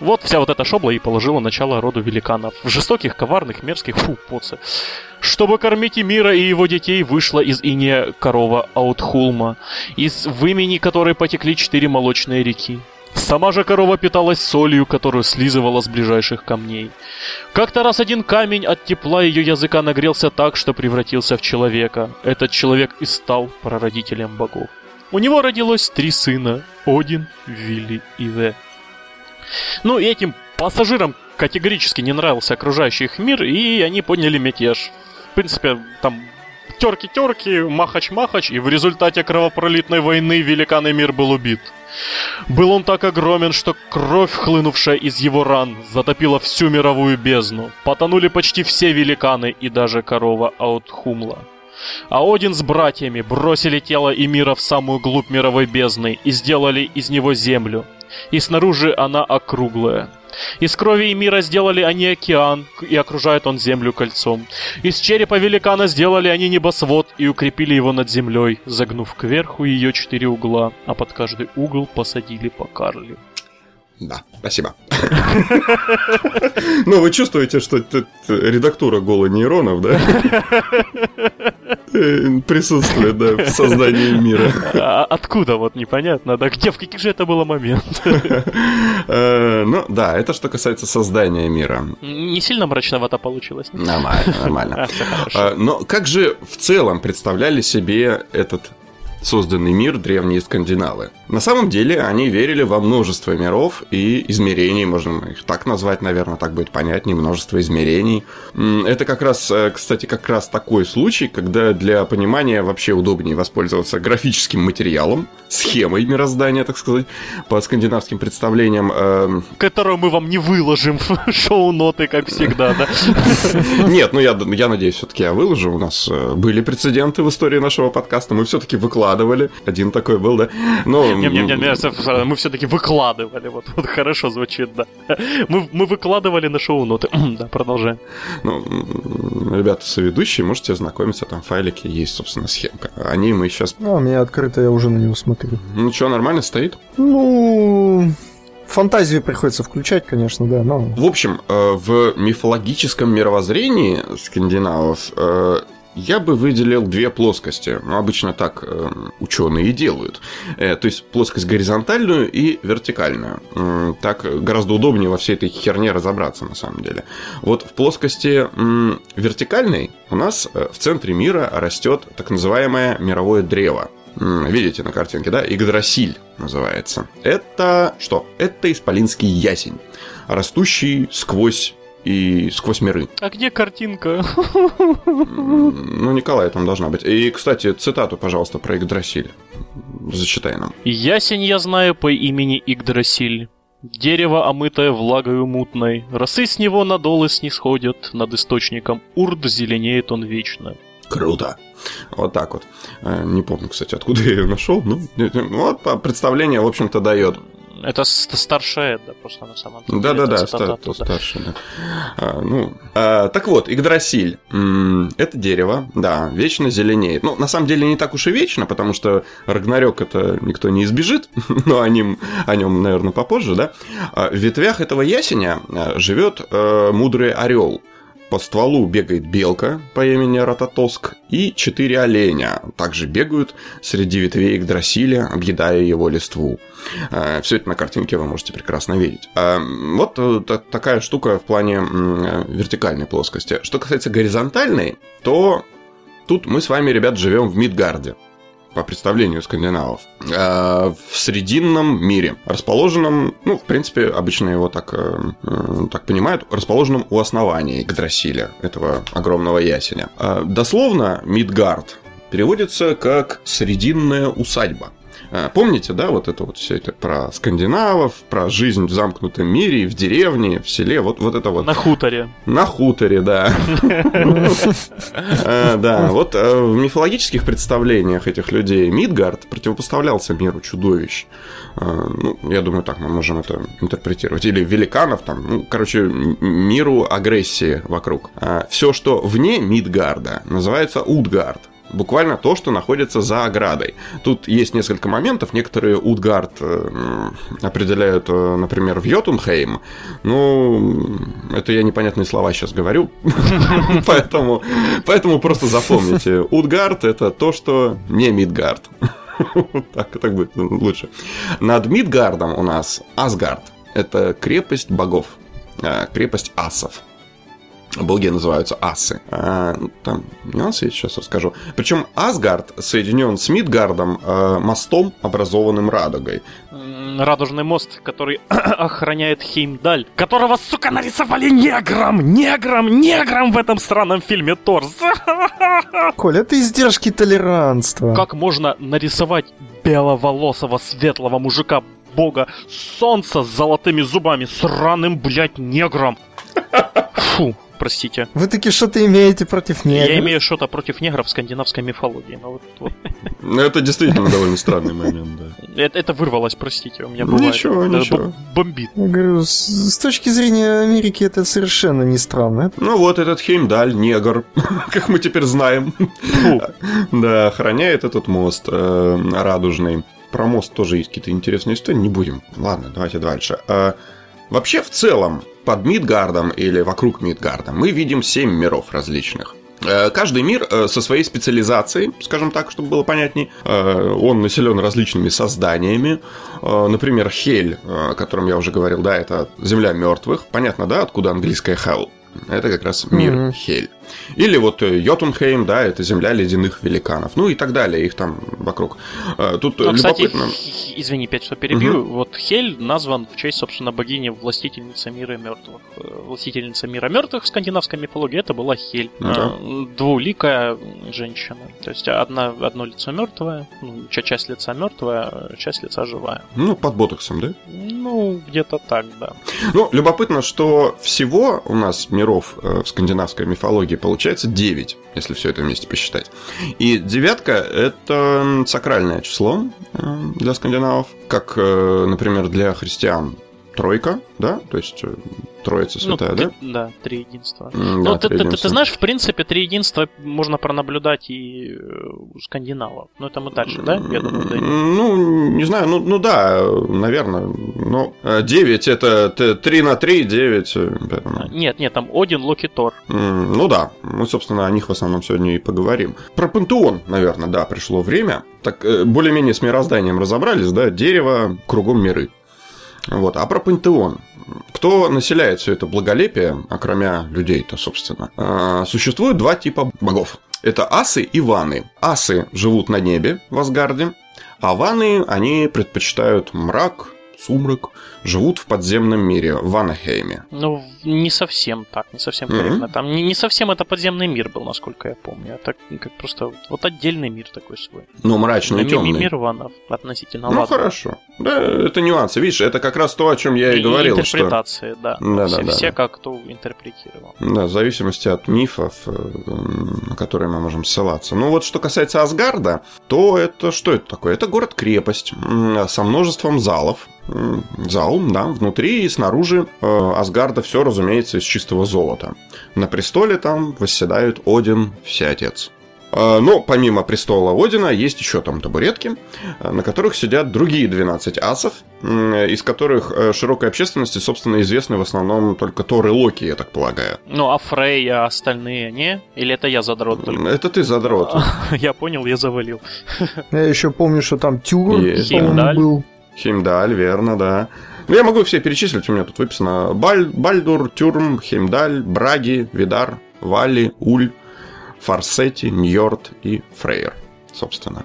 Вот вся вот эта шобла и положила начало роду великанов. Жестоких, коварных, мерзких, фу, поцы. Чтобы кормить и мира, и его детей, вышла из инея корова Аутхулма, из вымени которой потекли четыре молочные реки. Сама же корова питалась солью, которую слизывала с ближайших камней. Как-то раз один камень от тепла ее языка нагрелся так, что превратился в человека. Этот человек и стал прародителем богов. У него родилось три сына – Один, Вилли и Ве. Ну и этим пассажирам категорически не нравился окружающий их мир, и они подняли мятеж. В принципе, там терки-терки, махач-махач, и в результате кровопролитной войны великан и мир был убит. Был он так огромен, что кровь, хлынувшая из его ран, затопила всю мировую бездну. Потонули почти все великаны и даже корова Аутхумла. А Один с братьями бросили тело Эмира в самую глубь мировой бездны и сделали из него землю. И снаружи она округлая. Из крови Эмира сделали они океан, и окружает он землю кольцом. Из черепа великана сделали они небосвод и укрепили его над землей, загнув кверху ее четыре угла, а под каждый угол посадили по карлю. Да, спасибо. Ну, вы чувствуете, что это редактура голой нейронов, да? Присутствует, да, в создании мира. А откуда, вот непонятно, да? Где, в каких же это было моменты? Ну, да, это что касается создания мира. Не сильно мрачновато получилось? Нормально, нормально. Но как же в целом представляли себе этот созданный мир древние скандинавы? На самом деле они верили во множество миров и измерений, можно их так назвать, наверное, так будет понятнее, множество измерений. Это как раз, кстати, как раз такой случай, когда для понимания вообще удобнее воспользоваться графическим материалом, схемой мироздания, так сказать, по скандинавским представлениям. Которую мы вам не выложим в шоу-ноты, как всегда, да? Нет, ну я, я надеюсь, все-таки я выложу. У нас были прецеденты в истории нашего подкаста, мы все-таки выкладывали. Один такой был, да? Но... Не-не-не, мы все-таки выкладывали. Вот, вот хорошо звучит, да. Мы, мы выкладывали на шоу-ноты. Да, продолжаем. Ну, ребята, соведущие, можете ознакомиться, там файлики есть, собственно, схемка. Они мы сейчас... А, у меня открыто, я уже на него смотрю. Ну, что, нормально стоит? Ну... Фантазию приходится включать, конечно, да, но... В общем, в мифологическом мировоззрении скандинавов я бы выделил две плоскости. Ну, обычно так э, ученые и делают. Э, то есть плоскость горизонтальную и вертикальную. Э, так гораздо удобнее во всей этой херне разобраться, на самом деле. Вот в плоскости э, вертикальной у нас э, в центре мира растет так называемое мировое древо. Э, видите на картинке, да? Игдрасиль называется. Это что? Это исполинский ясень, растущий сквозь и сквозь миры. А где картинка? Ну, Николай, там должна быть. И, кстати, цитату, пожалуйста, про Игдрасиль. Зачитай нам. «Ясень я знаю по имени Игдрасиль. Дерево, омытое влагою мутной. Росы с него на долы снисходят. Над источником урд зеленеет он вечно». Круто. Вот так вот. Не помню, кстати, откуда я ее нашел. Ну, вот представление, в общем-то, дает. Это старшая Эдда, просто на самом деле. Да-да-да, стар, да. старше, да. А, ну, а, так вот, Игдрасиль. Это дерево, да, вечно зеленеет. Ну, на самом деле, не так уж и вечно, потому что Рагнарёк это никто не избежит, но о нем, о нем, наверное, попозже, да. В ветвях этого ясеня живет э, мудрый орел. По стволу бегает белка по имени Рататоск и четыре оленя также бегают среди ветвей Игдрасиля, объедая его листву. Все это на картинке вы можете прекрасно видеть. Вот такая штука в плане вертикальной плоскости. Что касается горизонтальной, то тут мы с вами, ребят, живем в Мидгарде. По представлению скандинавов, в срединном мире, расположенном, ну, в принципе, обычно его так, так понимают, расположенном у основания Игдрасиля, этого огромного ясеня. Дословно Мидгард переводится как «срединная усадьба». Помните, да, вот это вот все это про скандинавов, про жизнь в замкнутом мире, в деревне, в селе, вот, вот это вот. На хуторе. На хуторе, да. Да, вот в мифологических представлениях этих людей Мидгард противопоставлялся миру чудовищ. Ну, я думаю, так мы можем это интерпретировать. Или великанов, там, ну, короче, миру агрессии вокруг. Все, что вне Мидгарда, называется Утгард. буквально то, что находится за оградой. Тут есть несколько моментов. Некоторые Утгард э, определяют, э, например, в Йотунхейм. Ну, это я непонятные слова сейчас говорю. Поэтому поэтому просто запомните. Утгард — это то, что не Мидгард. Так, так будет лучше. Над Мидгардом у нас Асгард. Это крепость богов. Крепость асов. Боги называются асы. А, там нюансы я сейчас расскажу. Причем Асгард соединен с Мидгардом э, мостом, образованным радугой. Радужный мост, который охраняет Хеймдаль, которого, сука, нарисовали негром! Негром! Негром в этом странном фильме Тор! Коля, это издержки толерантства. Как можно нарисовать беловолосого светлого мужика, бога солнца с золотыми зубами, сраным, блядь, негром? Фу. Простите. Вы таки что-то имеете против негров? Я имею что-то против негров в скандинавской мифологии. Но вот, вот. Ну, это действительно довольно странный момент, да. Это, это вырвалось, простите, у меня бывает. Ничего, это ничего. Бомбит. Я говорю, с, с точки зрения Америки это совершенно не странно. Ну вот этот Хеймдаль, негр, как мы теперь знаем. Да, охраняет этот мост э, радужный. Про мост тоже есть какие-то интересные истории. Не будем. Ладно, давайте дальше. Э, вообще, в целом, под Мидгардом или вокруг Мидгарда мы видим семь миров различных. Каждый мир со своей специализацией, скажем так, чтобы было понятней. Он населен различными созданиями. Например, Хель, о котором я уже говорил, да, это земля мертвых. Понятно, да, откуда английское Hell? Это как раз мир mm-hmm. Хель. Или вот Йотунхейм, да, это земля ледяных великанов. Ну и так далее, их там вокруг. Тут ну, любопытно... Кстати, извини, опять что перебью. Угу. Вот Хель назван в честь, собственно, богини властительницы мира мертвых. Властительница мира мертвых в скандинавской мифологии это была Хель. Да. Двуликая женщина. То есть одна, одно лицо мертвое, ну, часть лица мертвая, часть лица живая. Ну, под ботоксом, да? Ну, где-то так, да. Ну, любопытно, что всего у нас миров в скандинавской мифологии получается девять, если все это вместе посчитать. И девятка — это сакральное число для скандинавов, как, например, для христиан тройка, да, то есть Троица Святая, ну, да? Ты, да, три единства. Да, ну, ты, ты, ты, ты знаешь, в принципе, три единства можно пронаблюдать и у скандинавов. Но это мы дальше, да? Я думаю, да. Ну, не знаю, ну, ну да, наверное. Но девять это три на три, девять. Поэтому... Нет, нет, там Один, Локи, Тор. Ну да, мы, собственно, о них в основном сегодня и поговорим. Про пантеон, наверное, да, пришло время. Так, более-менее с мирозданием разобрались, да, дерево, кругом миры. Вот. А про пантеон. Кто населяет все это благолепие, окромя людей-то, собственно? Существует два типа богов. Это асы и ваны. Асы живут на небе в Асгарде, а ваны, они предпочитают мрак, сумрак, живут в подземном мире, в Ванахейме. Ну, не совсем так, не совсем mm-hmm. корректно. Там не, не совсем это подземный мир был, насколько я помню. Это как просто вот, вот отдельный мир такой свой. Ну, мрачный и темный. Мир ванов относительно. Ну, ладно. Хорошо. Да, это нюансы. Видишь, это как раз то, о чем я и, и говорил. Интерпретации, что... да. Да, все, да, да. Все как кто интерпретировал. Да, в зависимости от мифов, на которые мы можем ссылаться. Ну, вот что касается Асгарда, то это что это такое? Это город-крепость со множеством залов. Зал, да, внутри и снаружи э, Асгарда все, разумеется, из чистого золота. На престоле там восседает Один, Всеотец. Э, но помимо престола Одина есть еще там табуретки, э, на которых сидят другие двенадцать асов, э, из которых э, широкой общественности, собственно, известны в основном только Тор и Локи, я так полагаю. Ну, а Фрей, а остальные не? Или это я задрот только? Это ты задрот. Я понял, я завалил. Я еще помню, что там Тюр, Хеймдаль был. Хеймдаль, верно, да. Ну, я могу все перечислить, у меня тут выписано. Баль, Бальдур, Тюрм, Хеймдаль, Браги, Видар, Валли, Уль, Фарсети, Ньорд и Фрейр, собственно.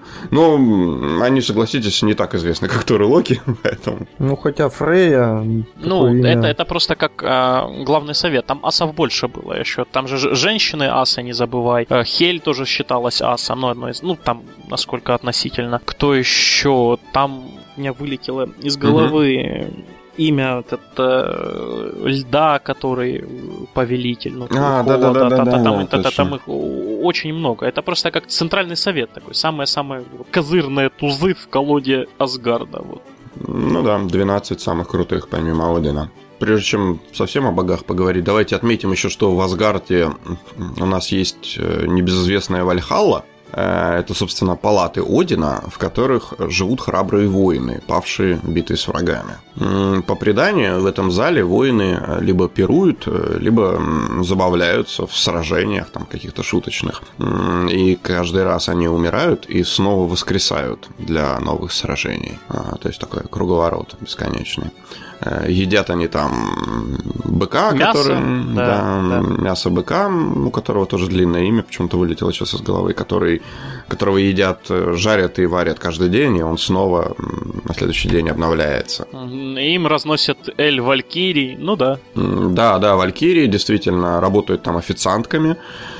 Ну, они, согласитесь, не так известны, как Тор и Локи, поэтому... Ну, хотя Фрейя... Ну, это, это просто как э, главный совет. Там асов больше было еще. Там же женщины асы, не забывай. Э, Хель тоже считалась асом, но одно из... Ну, там, насколько относительно. Кто еще? Там... У меня вылетело из головы mm-hmm. имя вот это, льда, который повелитель. Ну, а, да-да-да. Там их очень много. Это просто как центральный совет такой. Самые-самые козырные тузы в колоде Асгарда. Вот. Ну да, двенадцать самых крутых, помимо Одина. Прежде чем совсем о богах поговорить, давайте отметим еще, что в Асгарде у нас есть небезызвестная Вальхалла. Это, собственно, палаты Одина, в которых живут храбрые воины, павшие в битве с врагами. По преданию, в этом зале воины либо пируют, либо забавляются в сражениях там, каких-то шуточных. И каждый раз они умирают и снова воскресают для новых сражений. То есть такой круговорот бесконечный. Едят они там быка, мясо, который, да, да, да. мясо быка, у которого тоже длинное имя, почему-то вылетело сейчас из головы, который, которого едят, жарят и варят каждый день, и он снова на следующий день обновляется. Им разносят эль валькирий, ну да. Да, да, валькирии действительно работают там официантками,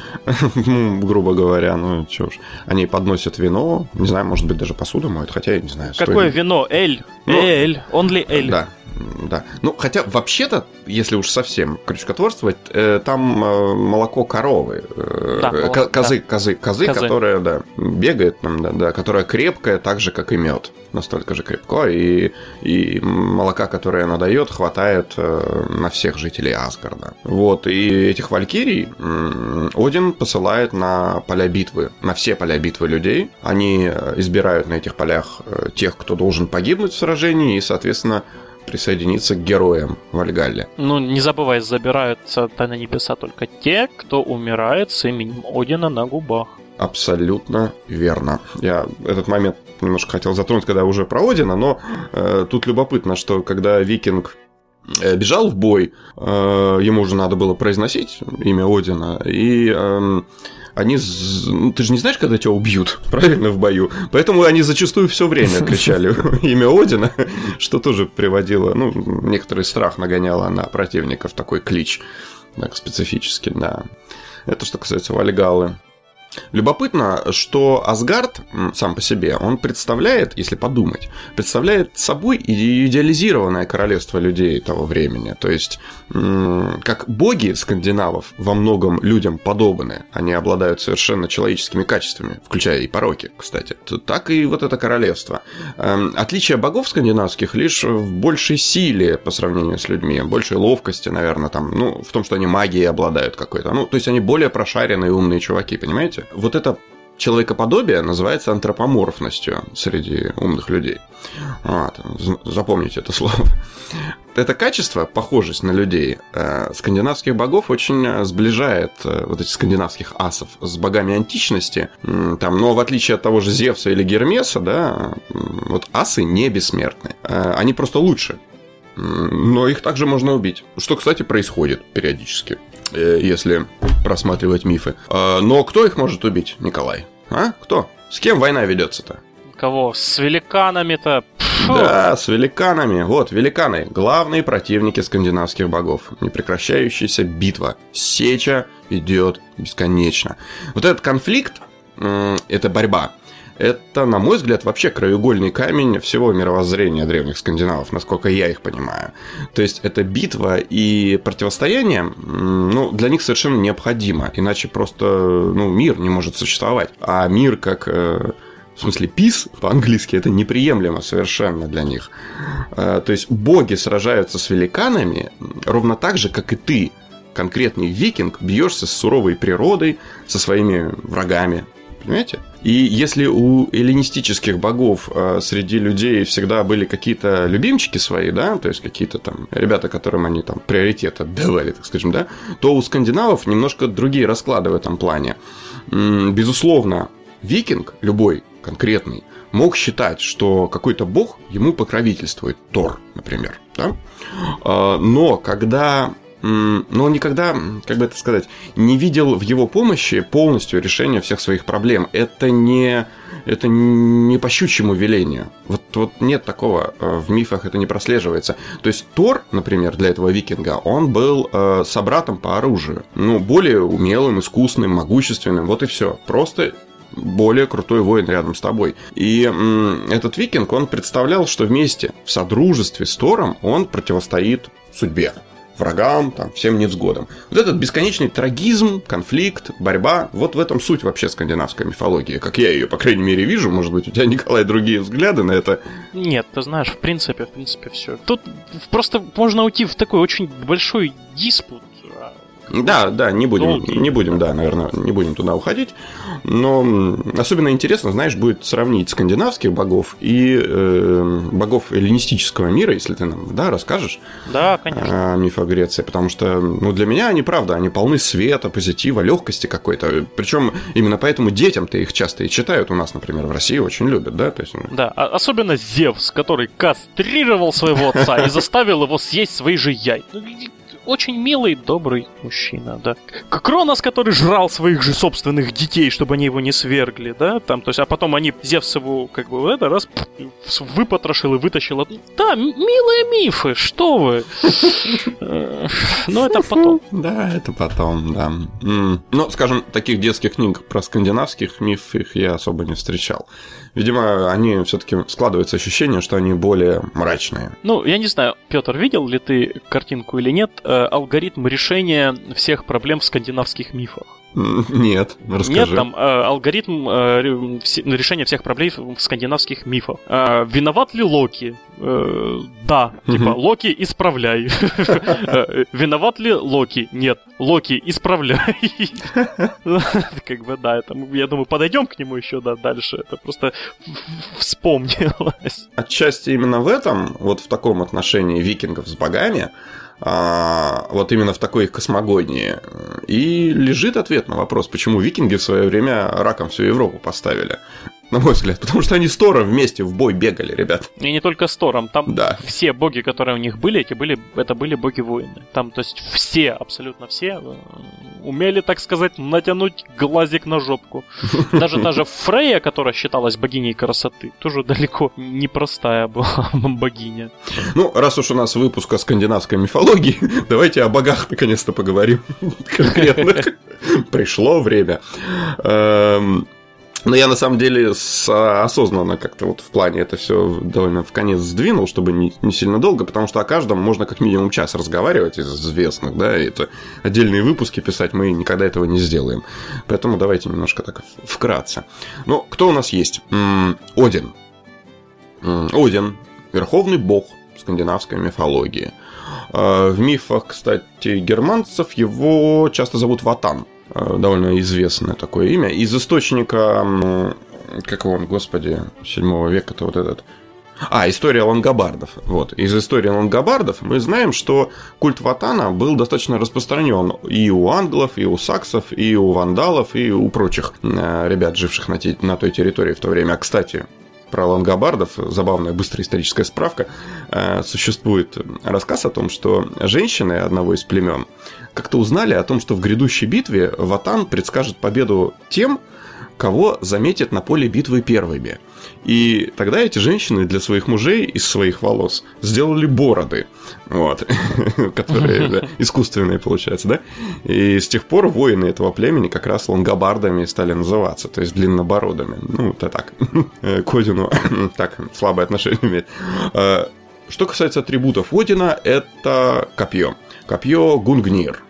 грубо говоря, ну что уж. Они подносят вино, не знаю, может быть, даже посуду моют, хотя я не знаю. Какое вино? Эль. Ну, эль. Only эль. Да. Да. Ну, хотя, вообще-то, если уж совсем крючкотворствовать, э, там э, молоко коровы. Э, да, э, молоко, козы, да. козы, козы, козы, которая, да, бегает, там, да, да, которая крепкая, так же, как и мед. Настолько же крепко. И, и молока, которое она дает, хватает э, на всех жителей Асгарда. Вот. И этих валькирий э, Один посылает на поля битвы, на все поля битвы людей. Они избирают на этих полях э, тех, кто должен погибнуть в сражении, и, соответственно, присоединиться к героям Вальгалле. Ну, не забывай, забираются на небеса только те, кто умирает с именем Одина на губах. Абсолютно верно. Я этот момент немножко хотел затронуть, когда уже про Одина, но э, тут любопытно, что когда викинг э, бежал в бой, э, ему уже надо было произносить имя Одина, и... Э, Они, ну, ты же не знаешь, когда тебя убьют, правильно, в бою. Поэтому они зачастую все время кричали имя Одина, что тоже приводило, ну, некоторый страх нагоняло на противников, такой клич, так, специфический, да. Это что касается Вальгаллы. Любопытно, что Асгард сам по себе, он представляет, если подумать, представляет собой идеализированное королевство людей того времени. То есть, как боги скандинавов во многом людям подобны, они обладают совершенно человеческими качествами, включая и пороки, кстати, так и вот это королевство. Отличие богов скандинавских лишь в большей силе по сравнению с людьми, большей ловкости, наверное, там, ну, в том, что они магией обладают какой-то. Ну, то есть, они более прошаренные умные чуваки, понимаете? Вот это человекоподобие называется антропоморфностью среди умных людей. Вот, запомните это слово. Это качество, похожесть на людей, скандинавских богов очень сближает вот этих скандинавских асов с богами античности. Там, но в отличие от того же Зевса или Гермеса, да, вот асы не бессмертны. Они просто лучше. Но их также можно убить. Что, кстати, происходит периодически, если просматривать мифы. Но кто их может убить, Николай? А? Кто? С кем война ведется-то? Кого? С великанами-то? Фу. Да, с великанами. Вот, великаны. Главные противники скандинавских богов. Непрекращающаяся битва. Сеча идет бесконечно. Вот этот конфликт, эта борьба, это, на мой взгляд, вообще краеугольный камень всего мировоззрения древних скандинавов, насколько я их понимаю. То есть, эта битва и противостояние, ну, для них совершенно необходимо. Иначе просто, ну, мир не может существовать. А мир как... В смысле, peace по-английски это неприемлемо совершенно для них. То есть, боги сражаются с великанами ровно так же, как и ты, конкретный викинг, бьешься с суровой природой, со своими врагами. Понимаете? И если у эллинистических богов э, среди людей всегда были какие-то любимчики свои, да, то есть какие-то там ребята, которым они там приоритет отдавали, так скажем, да, то у скандинавов немножко другие расклады в этом плане. М-м, безусловно, викинг, любой конкретный, мог считать, что какой-то бог ему покровительствует, Тор, например, да? э, но когда... Но он никогда, как бы это сказать, не видел в его помощи полностью решения всех своих проблем. Это не, это не по щучьему велению. Вот, вот нет такого, в мифах это не прослеживается. То есть Тор, например, для этого викинга, он был э, собратом по оружию. Ну, более умелым, искусным, могущественным, вот и все. Просто более крутой воин рядом с тобой. И м, этот викинг, он представлял, что вместе, в содружестве с Тором, он противостоит судьбе, врагам, там, всем невзгодам. Вот этот бесконечный трагизм, конфликт, борьба, вот в этом суть вообще скандинавской мифологии, как я ее, по крайней мере, вижу. Может быть, у тебя, Николай, другие взгляды на это? Нет, ты знаешь, в принципе, в принципе, все. Тут просто можно уйти в такой очень большой диспут, Да, да, не будем, Долгий. не будем, да, наверное, не будем туда уходить. Но особенно интересно, знаешь, будет сравнить скандинавских богов и э, богов эллинистического мира, если ты нам, да, расскажешь. Да, конечно. О мифах Греции, потому что, ну, для меня они, правда, они полны света, позитива, легкости какой-то. Причем именно поэтому детям-то их часто и читают у нас, например, в России очень любят, да, то есть. Да, а- особенно Зевс, который кастрировал своего отца и заставил его съесть свои же яйца. Очень милый, добрый мужчина, да. К- Кронос, который жрал своих же собственных детей, чтобы они его не свергли, да, там, то есть, а потом они, Зевс его, как бы, это, раз, выпотрошил и вытащил. от- Да, м- милые мифы, что вы. Э, Но это потом. Да, это потом, да. М. Ну, скажем, таких детских книг про скандинавских миф их я особо не встречал. Видимо, они все-таки складывается ощущение, что они более мрачные. Ну, я не знаю, Петр, видел ли ты картинку или нет, э, алгоритм решения всех проблем в скандинавских мифах? М, Нет, расскажи. Нет, там э, алгоритм э, ре- все- решения всех проблем в скандинавских мифах. Э, виноват ли Локи? Э, да, типа, Мгм. Локи, исправляй. Э, Виноват ли Локи? Нет. Локи, исправляй. Как бы, да, это, мы, я думаю, подойдем к нему еще, да, дальше. Это просто вспомнилось. Отчасти именно в этом, вот в таком отношении викингов с богами, а, вот именно в такой их космогонии, и лежит ответ на вопрос, почему викинги в свое время раком всю Европу поставили. На мой взгляд, потому что они с Тором вместе в бой бегали, ребят. И не только с Тором, там Да. все боги, которые у них были, эти были, это были боги-воины. Там, то есть, все, абсолютно все э, умели, так сказать, натянуть глазик на жопку. Даже та же Фрейя, которая считалась богиней красоты, тоже далеко не простая была богиня. Ну, раз уж у нас выпуск о скандинавской мифологии, давайте о богах наконец-то поговорим конкретных. Пришло время. Эм, Но я на самом деле с- осознанно как-то вот в плане это все довольно в конец сдвинул, чтобы не, не сильно долго, потому что о каждом можно как минимум час разговаривать из известных, да, и это отдельные выпуски писать мы никогда этого не сделаем. Поэтому давайте немножко так вкратце. Ну, кто у нас есть? М, Один. М, Один. Верховный бог скандинавской мифологии. Э, В мифах, кстати, германцев его часто зовут Ватан. Э, Довольно известное такое имя. Из источника, м, как он, господи, седьмого века-то вот этот... А, история лангобардов. Вот. Из истории лангобардов мы знаем, что культ Ватана был достаточно распространен и у англов, и у саксов, и у вандалов, и у прочих э, ребят, живших на, те- на той территории в то время. А, кстати, про лангобардов, забавная быстрая историческая справка, э, существует рассказ о том, что женщины одного из племен как-то узнали о том, что в грядущей битве Ватан предскажет победу тем, кого заметят на поле битвы первыми. И тогда эти женщины для своих мужей из своих волос сделали бороды, вот, которые да, искусственные, получается, да? И с тех пор воины этого племени как раз лангобардами стали называться, то есть длиннобородыми. Ну, это так, к Одину так слабое отношение имеет. Что касается атрибутов Одина, это копье. Копье Гунгнир.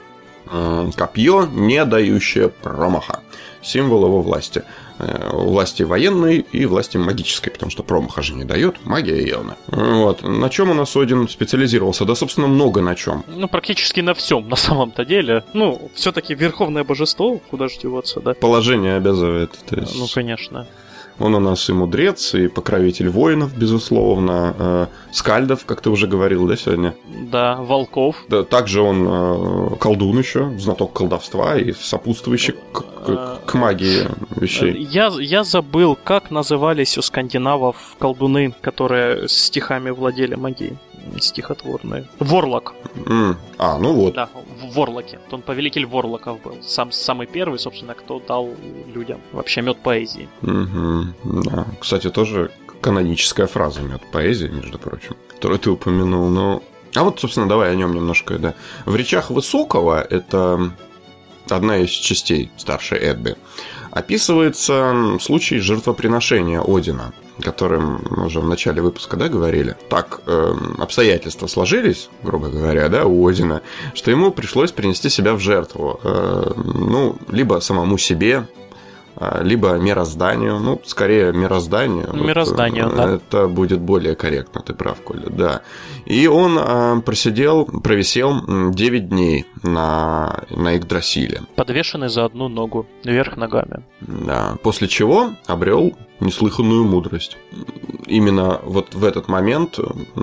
Копье, не дающее промаха. Символ его власти. Власти военной и власти магической, потому что промаха же не дает, магия явно. Вот. На чем у нас Один специализировался? Да, собственно, много на чем. Ну, практически на всем, на самом-то деле. Ну, все-таки верховное божество, куда же деваться, да? Положение обязывает. То есть... Ну, конечно. Он у нас и мудрец, и покровитель воинов, безусловно. Э, скальдов, как ты уже говорил, да, сегодня? Да, волков. Да, также он э, колдун еще, знаток колдовства и сопутствующий к, к, к магии вещей. Я, я забыл, как назывались у скандинавов колдуны, которые стихами владели магией. Стихотворные. Ворлок. М, А, ну вот. Да, в Ворлоке. Он повелитель Ворлоков был. Сам, самый первый, собственно, кто дал людям вообще мед поэзии. Мгм, да. Кстати, тоже каноническая фраза «мед поэзии», между прочим, которую ты упомянул. Но... А вот, собственно, давай о нем немножко, да. В речах Высокого, это одна из частей старшей Эдды, описывается случай жертвоприношения Одина, которым мы уже в начале выпуска, да, говорили. Так э, обстоятельства сложились, грубо говоря, да, у Одина, что ему пришлось принести себя в жертву. Э, ну, либо самому себе, либо мирозданию, ну, скорее мирозданию. Мирозданию, вот, да. Это будет более корректно, ты прав, Коля, да. И он а, просидел, провисел девять дней на, на Игдрасиле. Подвешенный за одну ногу, вверх ногами. Да, после чего обрел неслыханную мудрость. Именно вот в этот момент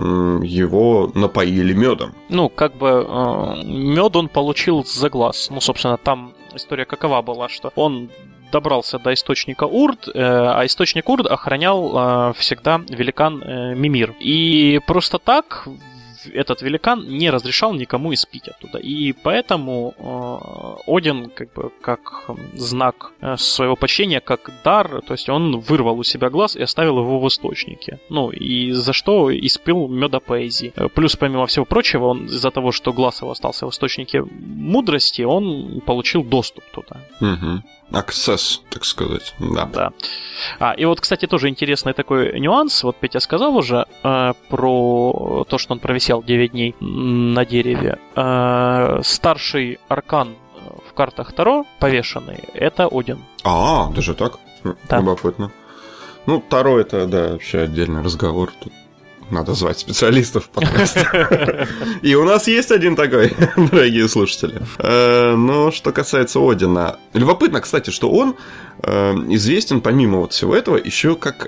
его напоили медом. Ну, как бы э, мед он получил за глаз. Ну, собственно, там история какова была, что он добрался до источника Урд, э, а источник Урд охранял э, всегда великан э, Мимир. И просто так этот великан не разрешал никому испить оттуда. И поэтому э, Один, как бы, как знак э, своего почтения, как дар, то есть он вырвал у себя глаз и оставил его в источнике. Ну, и за что испил меда поэзии. Плюс, помимо всего прочего, он из-за того, что глаз его остался в источнике мудрости, он получил доступ туда. Угу. Аксесс, так сказать, да. Да. А, и вот, кстати, тоже интересный такой нюанс. Вот Петя сказал уже э, про то, что он провисел девять дней на дереве. Э, старший аркан в картах Таро, повешенный, это Один. А, даже так? Да. Любопытно. Ну, Таро это, да, вообще отдельный разговор. Тут надо звать специалистов в подкасте. И у нас есть один такой, дорогие слушатели. Но что касается Одина. Любопытно, кстати, что он известен, помимо вот всего этого, еще как,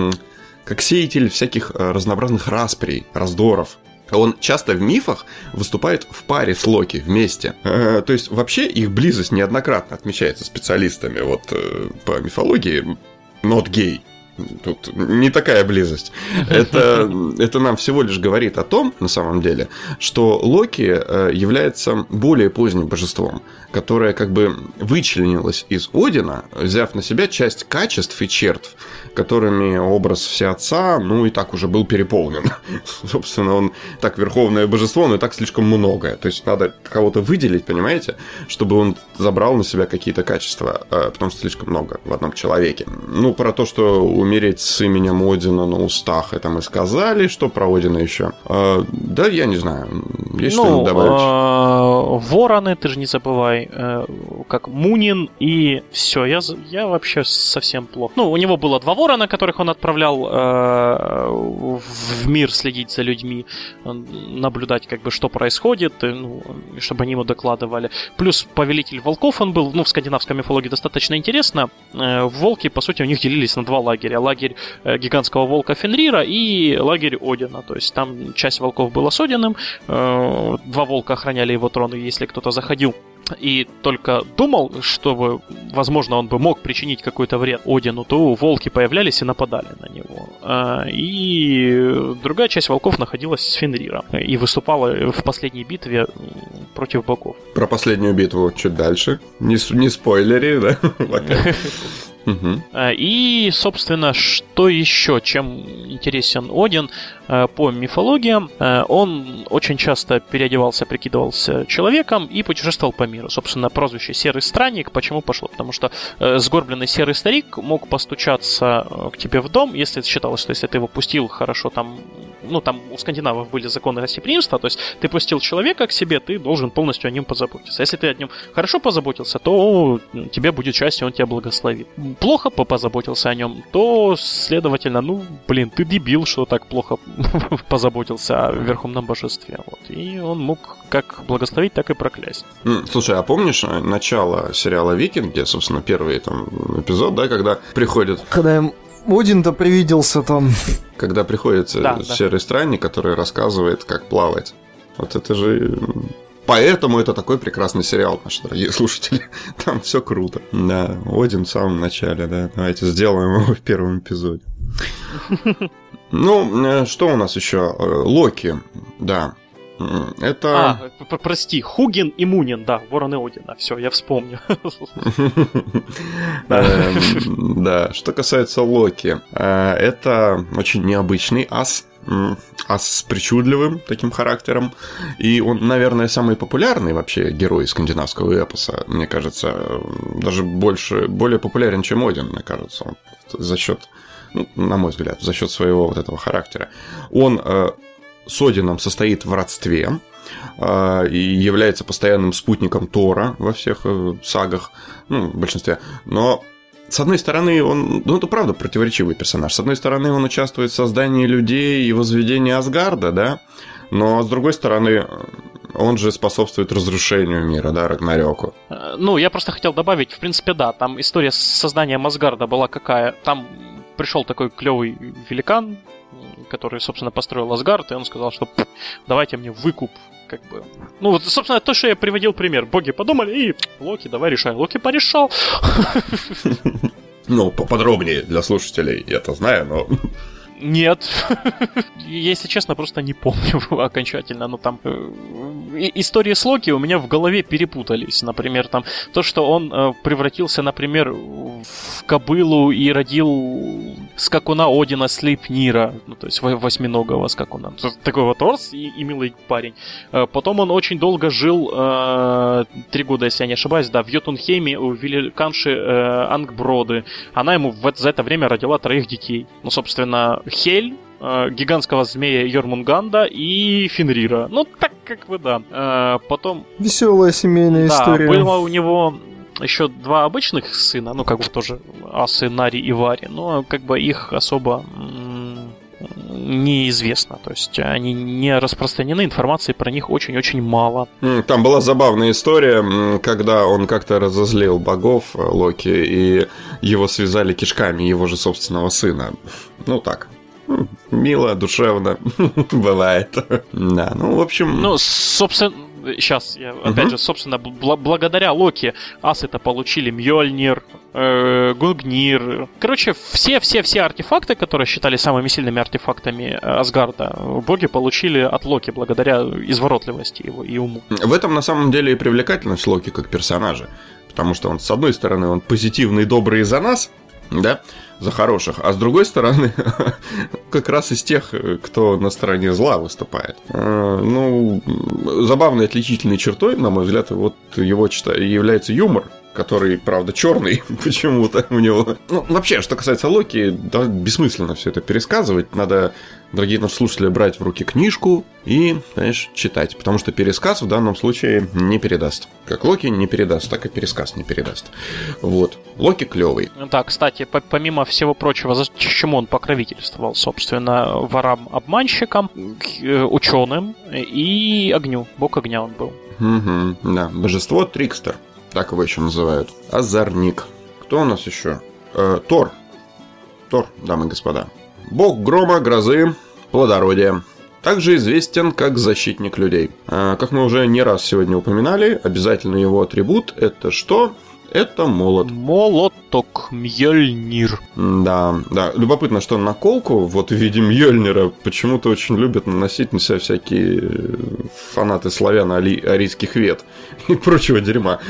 как сеятель всяких разнообразных расприй, раздоров. Он часто в мифах выступает в паре с Локи вместе. То есть вообще их близость неоднократно отмечается специалистами вот по мифологии. Not gay. Тут не такая близость. Это, это нам всего лишь говорит о том, на самом деле, что Локи является более поздним божеством, которое как бы вычленилось из Одина, взяв на себя часть качеств и черт, которыми образ Всеотца, ну, и так уже был переполнен. Собственно, он так верховное божество, но и так слишком многое. То есть надо кого-то выделить, понимаете, чтобы он забрал на себя какие-то качества, потому что слишком много в одном человеке. Ну, про то, что умереть с именем Одина на устах, это мы сказали. Что про Одина еще? А, да, я не знаю. Есть ну, что-нибудь добавить? А, вороны, ты же не забывай, как Мунин и все. Я, я вообще совсем плохо. Ну, у него было два ворона, которых он отправлял э, в мир следить за людьми, наблюдать, как бы, что происходит, ну, чтобы они ему докладывали. Плюс повелитель волков он был, ну, в скандинавской мифологии достаточно интересно. Э, волки, по сути, у них делились на два лагеря. Лагерь э, гигантского волка Фенрира и лагерь Одина. То есть там часть волков была с Одином, э, два волка охраняли его трон, и если кто-то заходил и только думал, что, возможно, он бы мог причинить какой-то вред Одину, то волки появлялись и нападали на него. И другая часть волков находилась с Фенриром и выступала в последней битве против богов. Про последнюю битву чуть дальше. Не, не спойлери, да? Угу. И, собственно, что еще, чем интересен Один по мифологиям? Он очень часто переодевался, прикидывался человеком и путешествовал по миру. Собственно, прозвище «Серый странник» почему пошло? Потому что сгорбленный серый старик мог постучаться к тебе в дом, если считалось, что если ты его пустил хорошо там... Ну, там у скандинавов были законы гостеприимства, то есть ты пустил человека к себе, ты должен полностью о нем позаботиться. Если ты о нем хорошо позаботился, то тебе будет счастье, он тебя благословит. Плохо позаботился о нем, то, следовательно, ну, блин, ты дебил, что так плохо позаботился о верховном божестве. Вот. И он мог как благословить, так и проклясть. Слушай, а помнишь начало сериала «Викинги», собственно, первый там эпизод, да, когда приходит... Когда им Один-то привиделся там... Когда приходит да, серый да. странник, который рассказывает, как плавать. Вот это же... Поэтому это такой прекрасный сериал, наши дорогие слушатели. Там все круто. Да, Один в самом начале, да. Давайте сделаем его в первом эпизоде. Ну, что у нас еще? Локи, да. Это... А, прости, Хугин и Мунин, да, вороны Одина. Все, я вспомнил. Да, что касается Локи, это очень необычный ас. Ас с причудливым таким характером. И он, наверное, самый популярный вообще герой скандинавского эпоса. Мне кажется, даже больше, более популярен, чем Один, мне кажется. За счет, ну, на мой взгляд, за счет своего вот этого характера. Он с Одином состоит в родстве и является постоянным спутником Тора во всех сагах, ну, в большинстве. Но с одной стороны, он, ну, это правда противоречивый персонаж. С одной стороны, он участвует в создании людей и возведении Асгарда, да, но с другой стороны, он же способствует разрушению мира, да, Рагнарёку. Ну, я просто хотел добавить, в принципе, да, там история с созданием Асгарда была какая. Там пришел такой клевый великан, который, собственно, построил Асгард, и он сказал, что давайте мне выкуп, как бы. Ну, вот, собственно, то, что я приводил пример. Боги подумали, и Локи, давай решай. Локи порешал. Ну, поподробнее для слушателей, я-то знаю, но... Нет. Если честно, просто не помню окончательно. Ну, там... Истории с Локи у меня в голове перепутались. Например, там то, что он э, превратился, например, в кобылу и родил скакуна Одина Слейпнира, ну, то есть восьминогого скакуна. Такой вот орс и, и милый парень. Э, потом он очень долго жил, э, три года, если я не ошибаюсь, да, в Йотунхейме у великанши э, Ангброды. Она ему в, за это время родила троих детей. Ну, собственно, Хель, гигантского змея Йормунганда и Фенрира. Ну, так как бы, да. Потом... Веселая семейная да, история. Да, было у него еще два обычных сына, ну, как бы тоже Асы, Нари и Вари, но как бы их особо м- неизвестно. То есть они не распространены, информации про них очень-очень мало. Там была забавная история, когда он как-то разозлил богов, Локи, и его связали кишками его же собственного сына. Ну, так... Мило, душевно. Бывает. Да, ну, в общем... Ну, собственно... Сейчас, я, опять uh-huh. же, собственно, бл- благодаря Локи асы-то получили Мьёльнир, э- Гунгнир. Короче, все-все-все артефакты, которые считались самыми сильными артефактами Асгарда, боги получили от Локи благодаря изворотливости его и уму. В этом, на самом деле, и привлекательность Локи как персонажа. Потому что он, с одной стороны, он позитивный и добрый за нас, да, за хороших, а с другой стороны, как раз из тех, кто на стороне зла выступает. Ну, забавной отличительной чертой, на мой взгляд, вот его является юмор, который, правда, черный почему-то у него. Ну, вообще, что касается Локи, да, бессмысленно все это пересказывать. Надо, дорогие наши слушатели, брать в руки книжку и, знаешь, читать. Потому что пересказ в данном случае не передаст. Как Локи не передаст, так и пересказ не передаст. Вот. Локи клевый. Да, кстати, помимо всего прочего, чему он покровительствовал, собственно, ворам-обманщикам, ученым и огню. Бог огня он был. Угу, да. Божество Трикстер. Так его еще называют. Озорник. Кто у нас еще? Э, Тор. Тор, дамы и господа. Бог грома, грозы, плодородия. Также известен как защитник людей. Э, как мы уже не раз сегодня упоминали, обязательный его атрибут — это что? Это молот. Молоток, Мьёльнир. Да, да. Любопытно, что наколку вот в виде Мьёльнира почему-то очень любят наносить на себя всякие фанаты славяно-арийских вет и прочего дерьма.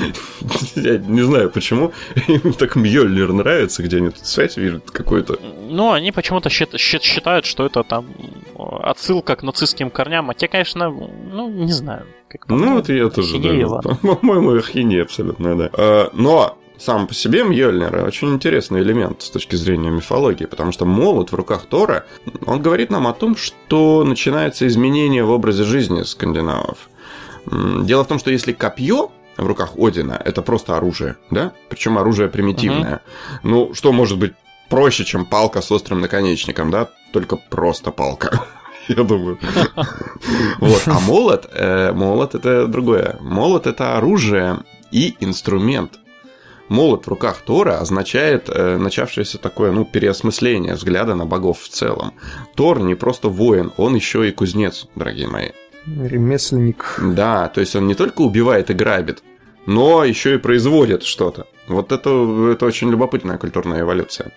Я не знаю, почему им так Мьёльнир нравится, где они тут связь видят какую-то. Ну, они почему-то считают, что это там отсылка к нацистским корням. А те, конечно, ну, не знаю. Как ну, вот я тоже, да, по-моему, ахинея абсолютно, да. А, но сам по себе Мьёльнир очень интересный элемент с точки зрения мифологии, потому что молот в руках Тора, он говорит нам о том, что начинается изменение в образе жизни скандинавов. Дело в том, что если копье в руках Одина — это просто оружие, да, причем оружие примитивное, uh-huh. ну, что может быть проще, чем палка с острым наконечником, да, только просто палка. Я думаю. Вот. А молот, э, молот это другое. Молот это оружие и инструмент. Молот в руках Тора означает э, начавшееся такое, ну, переосмысление взгляда на богов в целом. Тор не просто воин, он еще и кузнец, дорогие мои. Ремесленник. Да, то есть он не только убивает и грабит, но еще и производит что-то. Вот это, это очень любопытная культурная эволюция.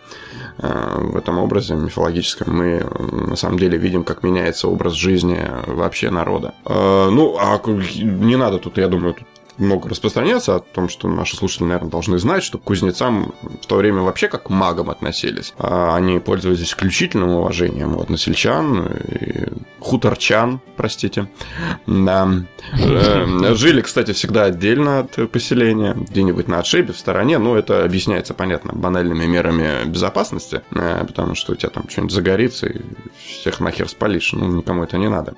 В этом образе мифологическом мы на самом деле видим, как меняется образ жизни вообще народа. Ну, а не надо тут, я думаю, тут много распространяться о том, что наши слушатели, наверное, должны знать, что к кузнецам в то время вообще как к магам относились. Они пользовались исключительным уважением у односельчан, хуторчан, простите. Да. Жили, кстати, всегда отдельно от поселения, где-нибудь на отшибе, в стороне. Ну, это объясняется, понятно, банальными мерами безопасности, потому что у тебя там что-нибудь загорится и всех нахер спалишь. Ну, никому это не надо.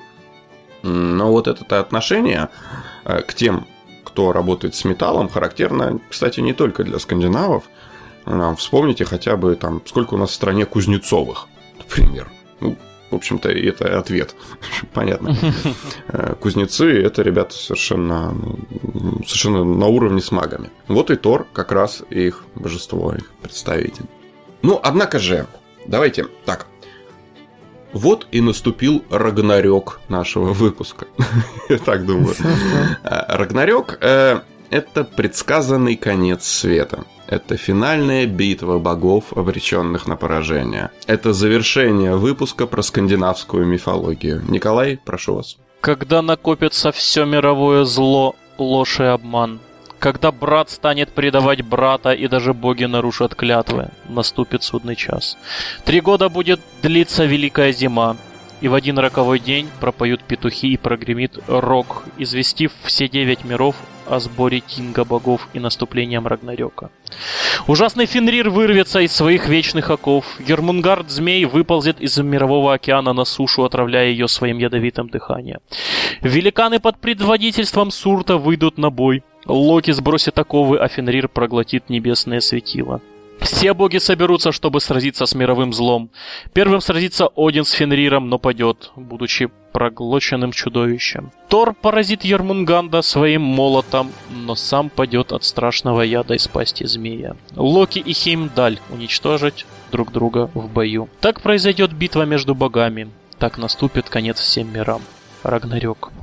Но вот это отношение к тем, кто работает с металлом, характерно, кстати, не только для скандинавов. Вспомните хотя бы там, сколько у нас в стране Кузнецовых, например. Ну, в общем-то, это ответ. Понятно. Кузнецы — это ребята совершенно, совершенно на уровне с магами. Вот и Тор как раз их божество, их представитель. Ну, однако же, давайте так. Вот и наступил Рагнарёк нашего выпуска. Я так думаю. Рагнарёк — это предсказанный конец света. Это финальная битва богов, обреченных на поражение. Это завершение выпуска про скандинавскую мифологию. Николай, прошу вас. Когда накопится все мировое зло, ложь и обман. Когда брат станет предавать брата, и даже боги нарушат клятвы, наступит судный час. Три года будет длиться великая зима, и в один роковой день пропоют петухи и прогремит рог, известив все девять миров о сборе Тинга богов и наступлением Рагнарёка. Ужасный Фенрир вырвется из своих вечных оков. Йормунгард-змей выползет из мирового океана на сушу, отравляя ее своим ядовитым дыханием. Великаны под предводительством Сурта выйдут на бой. Локи сбросит оковы, а Фенрир проглотит небесное светило. Все боги соберутся, чтобы сразиться с мировым злом. Первым сразится Один с Фенриром, но падет, будучи проглоченным чудовищем. Тор поразит Йормунганда своим молотом, но сам падет от страшного яда из пасти змея. Локи и Хеймдаль уничтожат друг друга в бою. Так произойдет битва между богами. Так наступит конец всем мирам. Рагнарёк.